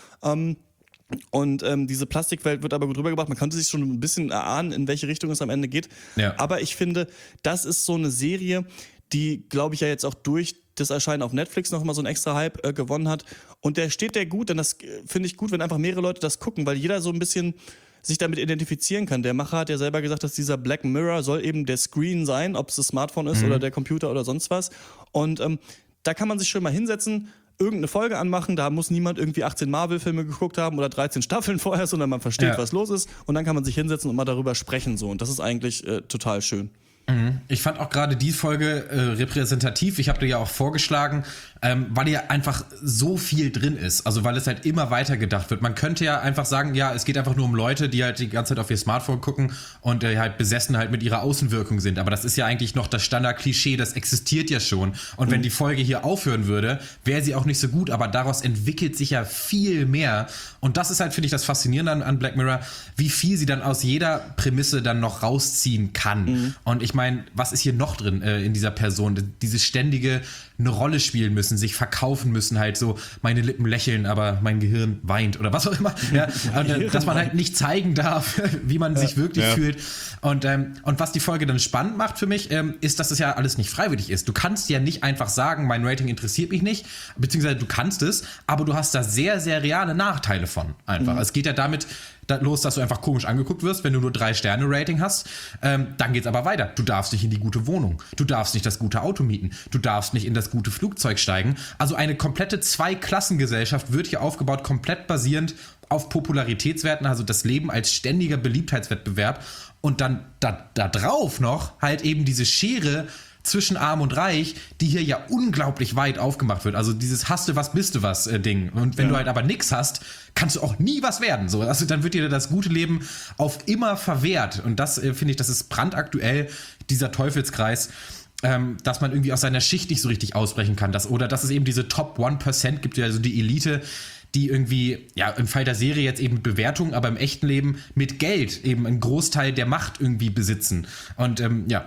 Und diese Plastikwelt wird aber gut rübergebracht. Man konnte sich schon ein bisschen erahnen, in welche Richtung es am Ende geht. Ja. Aber ich finde, das ist so eine Serie, die, glaube ich, ja jetzt auch durch das Erscheinen auf Netflix noch mal so einen extra Hype gewonnen hat. Und der steht gut, denn das finde ich gut, wenn einfach mehrere Leute das gucken, weil jeder so ein bisschen sich damit identifizieren kann. Der Macher hat ja selber gesagt, dass dieser Black Mirror soll eben der Screen sein, ob es das Smartphone ist oder der Computer oder sonst was. Und da kann man sich schon mal hinsetzen, irgendeine Folge anmachen, da muss niemand irgendwie 18 Marvel-Filme geguckt haben oder 13 Staffeln vorher, sondern man versteht, was los ist und dann kann man sich hinsetzen und mal darüber sprechen so und das ist eigentlich total schön. Ich fand auch gerade die Folge repräsentativ. Ich habe dir ja auch vorgeschlagen, weil ja einfach so viel drin ist. Also weil es halt immer weiter gedacht wird. Man könnte ja einfach sagen, ja, es geht einfach nur um Leute, die halt die ganze Zeit auf ihr Smartphone gucken und halt besessen halt mit ihrer Außenwirkung sind. Aber das ist ja eigentlich noch das Standard-Klischee, das existiert ja schon. Und wenn die Folge hier aufhören würde, wäre sie auch nicht so gut. Aber daraus entwickelt sich ja viel mehr. Und das ist halt, finde ich, das Faszinierende an Black Mirror, wie viel sie dann aus jeder Prämisse dann noch rausziehen kann. Und ich meine, was ist hier noch drin in dieser Person? Dieses ständige eine Rolle spielen müssen, sich verkaufen müssen, halt so, meine Lippen lächeln, aber mein Gehirn weint oder was auch immer. Ja, dass man halt nicht zeigen darf, wie man sich wirklich fühlt. Und was die Folge dann spannend macht für mich, ist, dass es ja alles nicht freiwillig ist. Du kannst ja nicht einfach sagen, mein Rating interessiert mich nicht, beziehungsweise du kannst es, aber du hast da sehr, sehr reale Nachteile von einfach. Es geht ja damit los, dass du einfach komisch angeguckt wirst, wenn du nur 3-Sterne-Rating hast. Dann geht's aber weiter. Du darfst nicht in die gute Wohnung. Du darfst nicht das gute Auto mieten. Du darfst nicht in das gute Flugzeug steigen. Also eine komplette Zwei-Klassengesellschaft wird hier aufgebaut, komplett basierend auf Popularitätswerten, also das Leben als ständiger Beliebtheitswettbewerb. Und dann da drauf noch halt eben diese Schere zwischen Arm und Reich, die hier ja unglaublich weit aufgemacht wird. Also dieses hast du was, bist du was Ding. Und wenn du halt aber nix hast, kannst du auch nie was werden. So. Also dann wird dir das gute Leben auf immer verwehrt. Und das finde ich, das ist brandaktuell, dieser Teufelskreis, dass man irgendwie aus seiner Schicht nicht so richtig ausbrechen kann. Oder dass es eben diese Top 1% gibt, also die Elite, die irgendwie, ja, im Fall der Serie jetzt eben Bewertung, aber im echten Leben mit Geld eben einen Großteil der Macht irgendwie besitzen. Und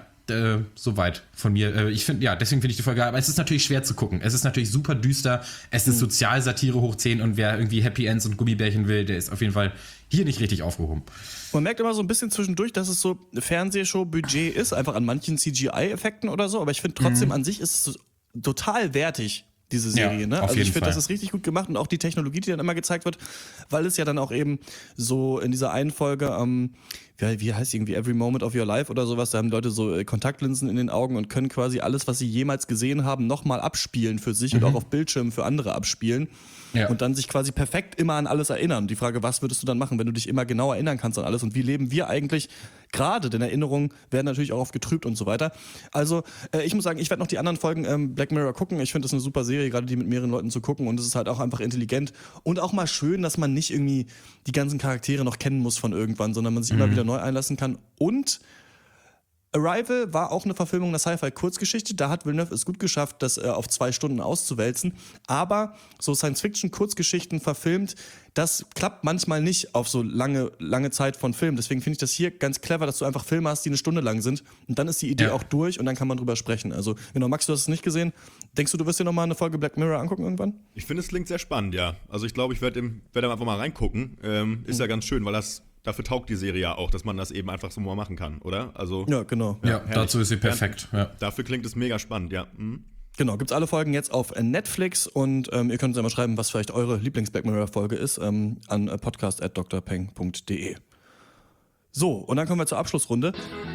soweit von mir. Ich finde, ja, deswegen finde ich die Folge, aber es ist natürlich schwer zu gucken. Es ist natürlich super düster. Es ist Sozialsatire hoch 10 und wer irgendwie Happy Ends und Gummibärchen will, der ist auf jeden Fall hier nicht richtig aufgehoben. Man merkt immer so ein bisschen zwischendurch, dass es so Fernsehshow-Budget ist, einfach an manchen CGI-Effekten oder so, aber ich finde trotzdem an sich ist es so total wertig, diese Serie, ne? Also ich finde, das ist richtig gut gemacht und auch die Technologie, die dann immer gezeigt wird, weil es ja dann auch eben so in dieser einen Folge, wie heißt die irgendwie, Every Moment of Your Life oder sowas, da haben Leute so Kontaktlinsen in den Augen und können quasi alles, was sie jemals gesehen haben, nochmal abspielen für sich und auch auf Bildschirmen für andere abspielen. Ja. Und dann sich quasi perfekt immer an alles erinnern. Die Frage, was würdest du dann machen, wenn du dich immer genau erinnern kannst an alles und wie leben wir eigentlich gerade, denn Erinnerungen werden natürlich auch oft getrübt und so weiter. Also ich muss sagen, ich werde noch die anderen Folgen Black Mirror gucken. Ich finde das eine super Serie, gerade die mit mehreren Leuten zu gucken und es ist halt auch einfach intelligent und auch mal schön, dass man nicht irgendwie die ganzen Charaktere noch kennen muss von irgendwann, sondern man sich immer wieder neu einlassen kann. Und Arrival war auch eine Verfilmung einer Sci-Fi-Kurzgeschichte. Da hat Villeneuve es gut geschafft, das auf 2 Stunden auszuwälzen. Aber so Science-Fiction-Kurzgeschichten verfilmt, das klappt manchmal nicht auf so lange Zeit von Film. Deswegen finde ich das hier ganz clever, dass du einfach Filme hast, die 1 Stunde lang sind. Und dann ist die Idee auch durch und dann kann man drüber sprechen. Also, genau, Max, du hast es nicht gesehen. Denkst du wirst dir nochmal eine Folge Black Mirror angucken irgendwann? Ich finde, es klingt sehr spannend, ja. Also ich glaube, ich werd einfach mal reingucken. Ist ja ganz schön, weil dafür taugt die Serie ja auch, dass man das eben einfach so mal machen kann, oder? Also, ja, genau. Ja, dazu ist sie perfekt. Ja. Dafür klingt es mega spannend, ja. Genau, gibt's alle Folgen jetzt auf Netflix und ihr könnt uns ja mal schreiben, was vielleicht eure Lieblings-Black Mirror-Folge ist, an podcast@drpeng.de. So, und dann kommen wir zur Abschlussrunde.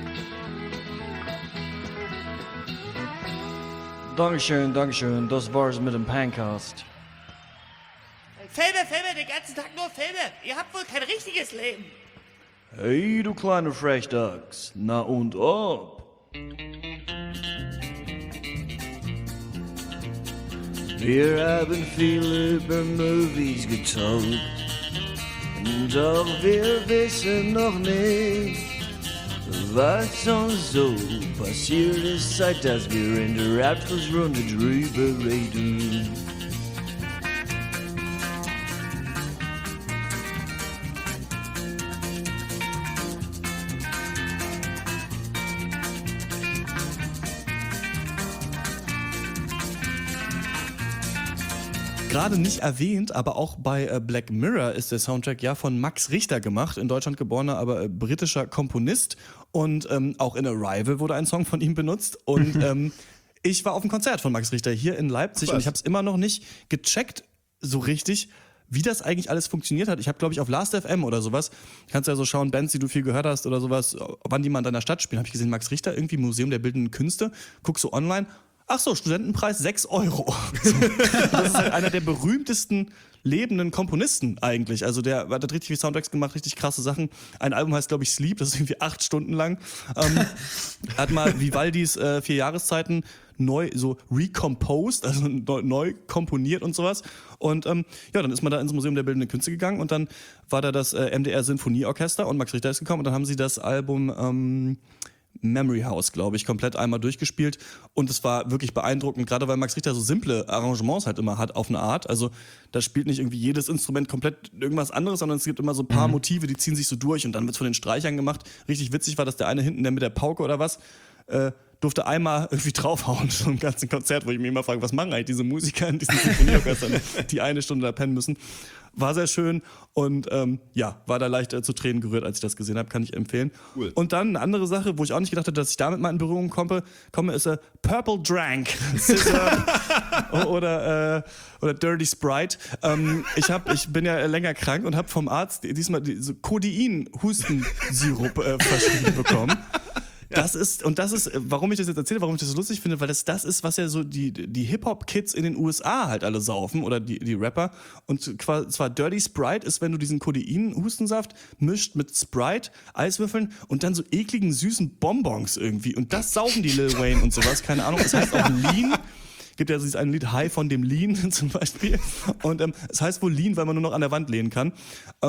Dankeschön, das war's mit dem Pencast. Filme, den ganzen Tag nur Filme. Ihr habt wohl kein richtiges Leben. Hey, du kleine Frechdachs, na und ob? Wir haben viel über Movies getalkt, doch wir wissen noch nicht, was uns so passiert ist, seit dass wir in der Abschlussrunde drüber reden. Gerade nicht erwähnt, aber auch bei Black Mirror ist der Soundtrack ja von Max Richter gemacht, in Deutschland geborener, aber britischer Komponist. Und auch in Arrival wurde ein Song von ihm benutzt. Und ich war auf einem Konzert von Max Richter hier in Leipzig und ich habe es immer noch nicht gecheckt, so richtig, wie das eigentlich alles funktioniert hat. Ich habe, glaube ich, auf Last.fm oder sowas, kannst du ja so schauen, Bands, die du viel gehört hast oder sowas, wann die mal in deiner Stadt spielen, habe ich gesehen, Max Richter, irgendwie Museum der Bildenden Künste, guckst du online. Ach so, Studentenpreis 6 €. Das ist halt einer der berühmtesten lebenden Komponisten eigentlich. Also der hat richtig viel Soundtracks gemacht, richtig krasse Sachen. Ein Album heißt, glaube ich, Sleep, das ist irgendwie 8 Stunden lang. Hat mal Vivaldis 4 Jahreszeiten neu so recomposed, also neu komponiert und sowas. Und ja, dann ist man da ins Museum der Bildenden Künste gegangen und dann war da das MDR Sinfonieorchester und Max Richter ist gekommen und dann haben sie das Album Memory House, glaube ich, komplett einmal durchgespielt und es war wirklich beeindruckend, gerade weil Max Richter so simple Arrangements halt immer hat auf eine Art, also da spielt nicht irgendwie jedes Instrument komplett irgendwas anderes, sondern es gibt immer so ein paar Motive, die ziehen sich so durch und dann wird's von den Streichern gemacht. Richtig witzig war, dass der eine hinten, der mit der Pauke oder was, durfte einmal irgendwie draufhauen, so im ganzen Konzert, wo ich mich immer frage, was machen eigentlich diese Musiker in diesen Sinfonieorchestern, die 1 Stunde da pennen müssen. War sehr schön und ja, war da leicht zu Tränen gerührt, als ich das gesehen habe, kann ich empfehlen. Cool. Und dann eine andere Sache, wo ich auch nicht gedacht hätte, dass ich damit mal in Berührung komme ist Purple Drank, Scissor oder Dirty Sprite. Ich bin ja länger krank und habe vom Arzt diesmal so Codein-Hustensirup verschrieben bekommen. Das ist, warum ich das jetzt erzähle, warum ich das so lustig finde, weil das ist, was ja so die Hip-Hop-Kids in den USA halt alle saufen oder die Rapper. Und zwar Dirty Sprite ist, wenn du diesen Codein-Hustensaft mischt mit Sprite, Eiswürfeln und dann so ekligen, süßen Bonbons irgendwie. Und das saufen die Lil Wayne und sowas, keine Ahnung. Das heißt auch Lean. Gibt ja dieses eine Lied, High von dem Lean zum Beispiel. Und es heißt wohl Lean, weil man nur noch an der Wand lehnen kann.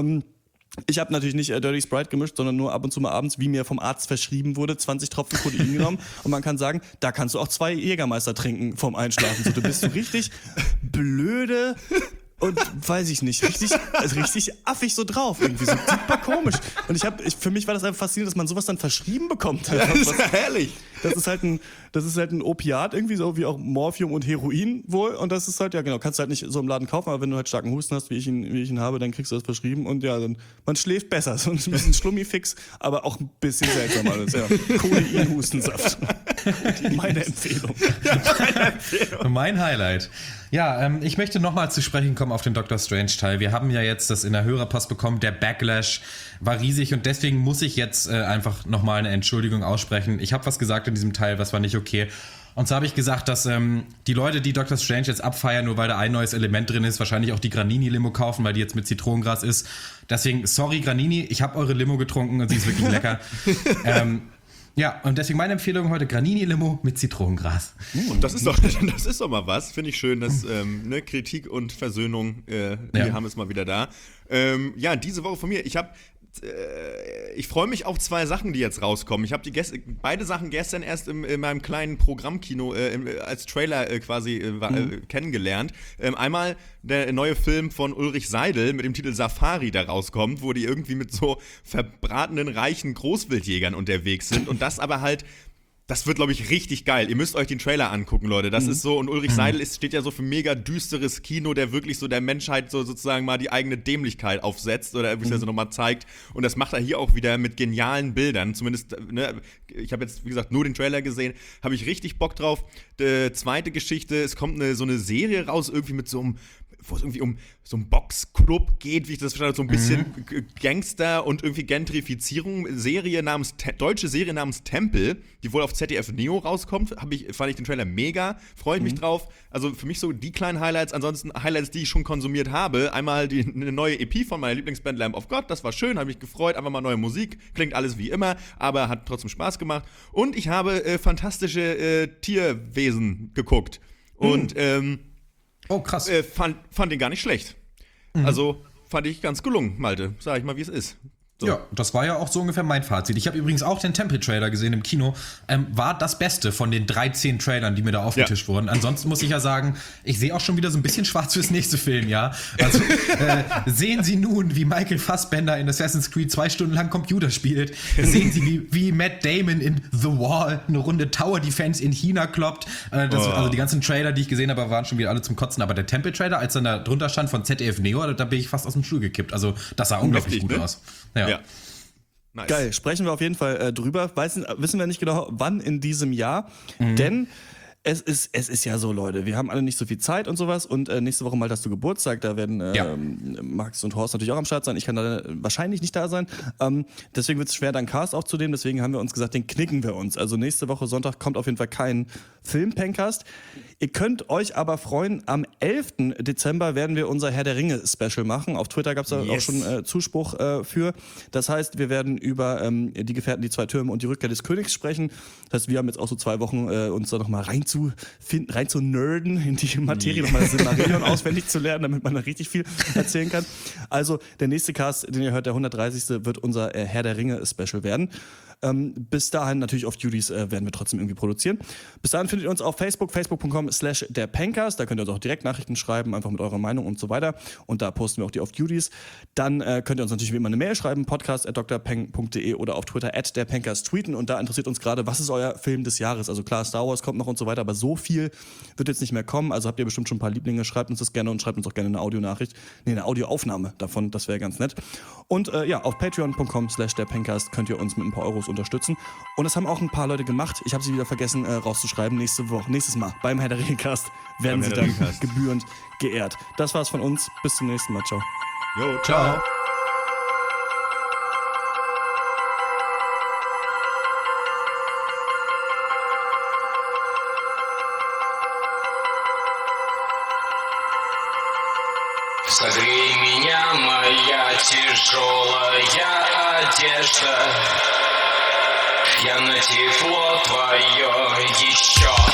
Ich habe natürlich nicht Dirty Sprite gemischt, sondern nur ab und zu mal abends, wie mir vom Arzt verschrieben wurde, 20 Tropfen Codein genommen. Und man kann sagen, da kannst du auch 2 Jägermeister trinken vorm Einschlafen. So, du bist so richtig blöde und weiß ich nicht, richtig affig so drauf. Irgendwie so super komisch. Und für mich war das einfach faszinierend, dass man sowas dann verschrieben bekommt. Ja, das ist ja herrlich. Das ist halt ein Opiat irgendwie, so wie auch Morphium und Heroin wohl. Und das ist halt, ja genau, kannst du halt nicht so im Laden kaufen, aber wenn du halt starken Husten hast, wie ich ihn habe, dann kriegst du das verschrieben und ja, dann, man schläft besser. So ein bisschen Schlummifix, aber auch ein bisschen seltsam alles, ja. Codein-Hustensaft. Meine Empfehlung. Mein Highlight. Ja, ich möchte nochmal zu sprechen kommen auf den Doctor Strange-Teil. Wir haben ja jetzt das in der Hörerpost bekommen, der Backlash war riesig und deswegen muss ich jetzt einfach nochmal eine Entschuldigung aussprechen. Ich habe was gesagt in diesem Teil, was war nicht okay. Und so habe ich gesagt, dass die Leute, die Doctor Strange jetzt abfeiern, nur weil da ein neues Element drin ist, wahrscheinlich auch die Granini-Limo kaufen, weil die jetzt mit Zitronengras ist. Deswegen, sorry Granini, ich habe eure Limo getrunken und sie ist wirklich lecker. Ja, und deswegen meine Empfehlung heute Granini-Limo mit Zitronengras. Und das ist doch mal was. Finde ich schön, dass Kritik und Versöhnung, wir haben es mal wieder da. Ja, diese Woche von mir. Ich freue mich auf 2 Sachen, die jetzt rauskommen. Ich habe beide Sachen gestern erst in meinem kleinen Programmkino als Trailer kennengelernt. Einmal der neue Film von Ulrich Seidel mit dem Titel Safari, der rauskommt, wo die irgendwie mit so verbratenen, reichen Großwildjägern unterwegs sind und das aber halt. Das wird, glaube ich, richtig geil. Ihr müsst euch den Trailer angucken, Leute. Das ist so, und Ulrich Seidel steht ja so für mega düsteres Kino, der wirklich so der Menschheit so sozusagen mal die eigene Dämlichkeit aufsetzt oder beziehungsweise nochmal zeigt. Und das macht er hier auch wieder mit genialen Bildern. Zumindest, ich habe jetzt, wie gesagt, nur den Trailer gesehen. Habe ich richtig Bock drauf. Zweite Geschichte, es kommt so eine Serie raus, irgendwie mit so einem, wo es irgendwie um so einen Boxclub geht, wie ich das verstanden habe, so ein bisschen Gangster und irgendwie Gentrifizierung. Deutsche Serie namens Tempel, die wohl auf ZDF Neo rauskommt, fand ich den Trailer mega, freue ich mich drauf. Also für mich so die kleinen Highlights, ansonsten Highlights, die ich schon konsumiert habe. Einmal eine neue EP von meiner Lieblingsband Lamb of God, das war schön, habe mich gefreut, einfach mal neue Musik, klingt alles wie immer, aber hat trotzdem Spaß gemacht. Und ich habe fantastische Tierwesen geguckt und oh, krass. Fand den gar nicht schlecht. Also fand ich ganz gelungen, Malte. Sag ich mal, wie es ist. So. Ja, das war ja auch so ungefähr mein Fazit. Ich habe übrigens auch den Temple-Trailer gesehen im Kino. War das Beste von den 13 Trailern, die mir da aufgetischt wurden. Ansonsten muss ich ja sagen, ich sehe auch schon wieder so ein bisschen schwarz fürs nächste Film, ja. Also sehen Sie nun, wie Michael Fassbender in Assassin's Creed 2 Stunden lang Computer spielt. Sehen Sie, wie Matt Damon in The Wall eine Runde Tower Defense in China kloppt. Also die ganzen Trailer, die ich gesehen habe, waren schon wieder alle zum Kotzen. Aber der Temple-Trailer, als dann da drunter stand von ZDF Neo, da bin ich fast aus dem Stuhl gekippt. Also das sah unglaublich gut aus. Ja. Nice. Geil, sprechen wir auf jeden Fall drüber. Wissen wir nicht genau, wann in diesem Jahr, denn es ist ja so, Leute, wir haben alle nicht so viel Zeit und sowas und nächste Woche mal hast du Geburtstag, da werden Max und Horst natürlich auch am Start sein, ich kann da wahrscheinlich nicht da sein, deswegen wird es schwer, dann Cast aufzunehmen, deswegen haben wir uns gesagt, den knicken wir uns, also nächste Woche Sonntag kommt auf jeden Fall kein Film-Pencast. Ihr könnt euch aber freuen, am 11. Dezember werden wir unser Herr der Ringe-Special machen. Auf Twitter gab es da auch schon Zuspruch für. Das heißt, wir werden über die Gefährten, die 2 Türme und die Rückkehr des Königs sprechen. Das heißt, wir haben jetzt auch so 2 Wochen, uns da nochmal rein zu nerden, in die Materie, nochmal das Silmarillion auswendig zu lernen, damit man da richtig viel erzählen kann. Also, der nächste Cast, den ihr hört, der 130. wird unser Herr der Ringe-Special werden. Bis dahin natürlich auf Duties werden wir trotzdem irgendwie produzieren. Bis dahin findet ihr uns auf facebook.com/derpencast. Da könnt ihr uns auch direkt Nachrichten schreiben, einfach mit eurer Meinung und so weiter. Und da posten wir auch die auf Duties. Dann könnt ihr uns natürlich wie immer eine Mail schreiben, podcast@drpeng.de oder auf Twitter @derpencast tweeten. Und da interessiert uns gerade, was ist euer Film des Jahres? Also klar, Star Wars kommt noch und so weiter, aber so viel wird jetzt nicht mehr kommen. Also habt ihr bestimmt schon ein paar Lieblinge, schreibt uns das gerne und schreibt uns auch gerne eine Audionachricht. Eine Audioaufnahme davon, das wäre ganz nett. Und auf patreon.com/derpencast könnt ihr uns mit ein paar Euros unterstützen. Und das haben auch ein paar Leute gemacht. Ich habe sie wieder vergessen rauszuschreiben. Nächstes Mal beim Herr der Ringe-Cast werden sie dann gebührend geehrt. Das war's von uns. Bis zum nächsten Mal. Ciao. Jo, ciao. Согрей меня, моя тяжелая одежда. Я на тепло твое еще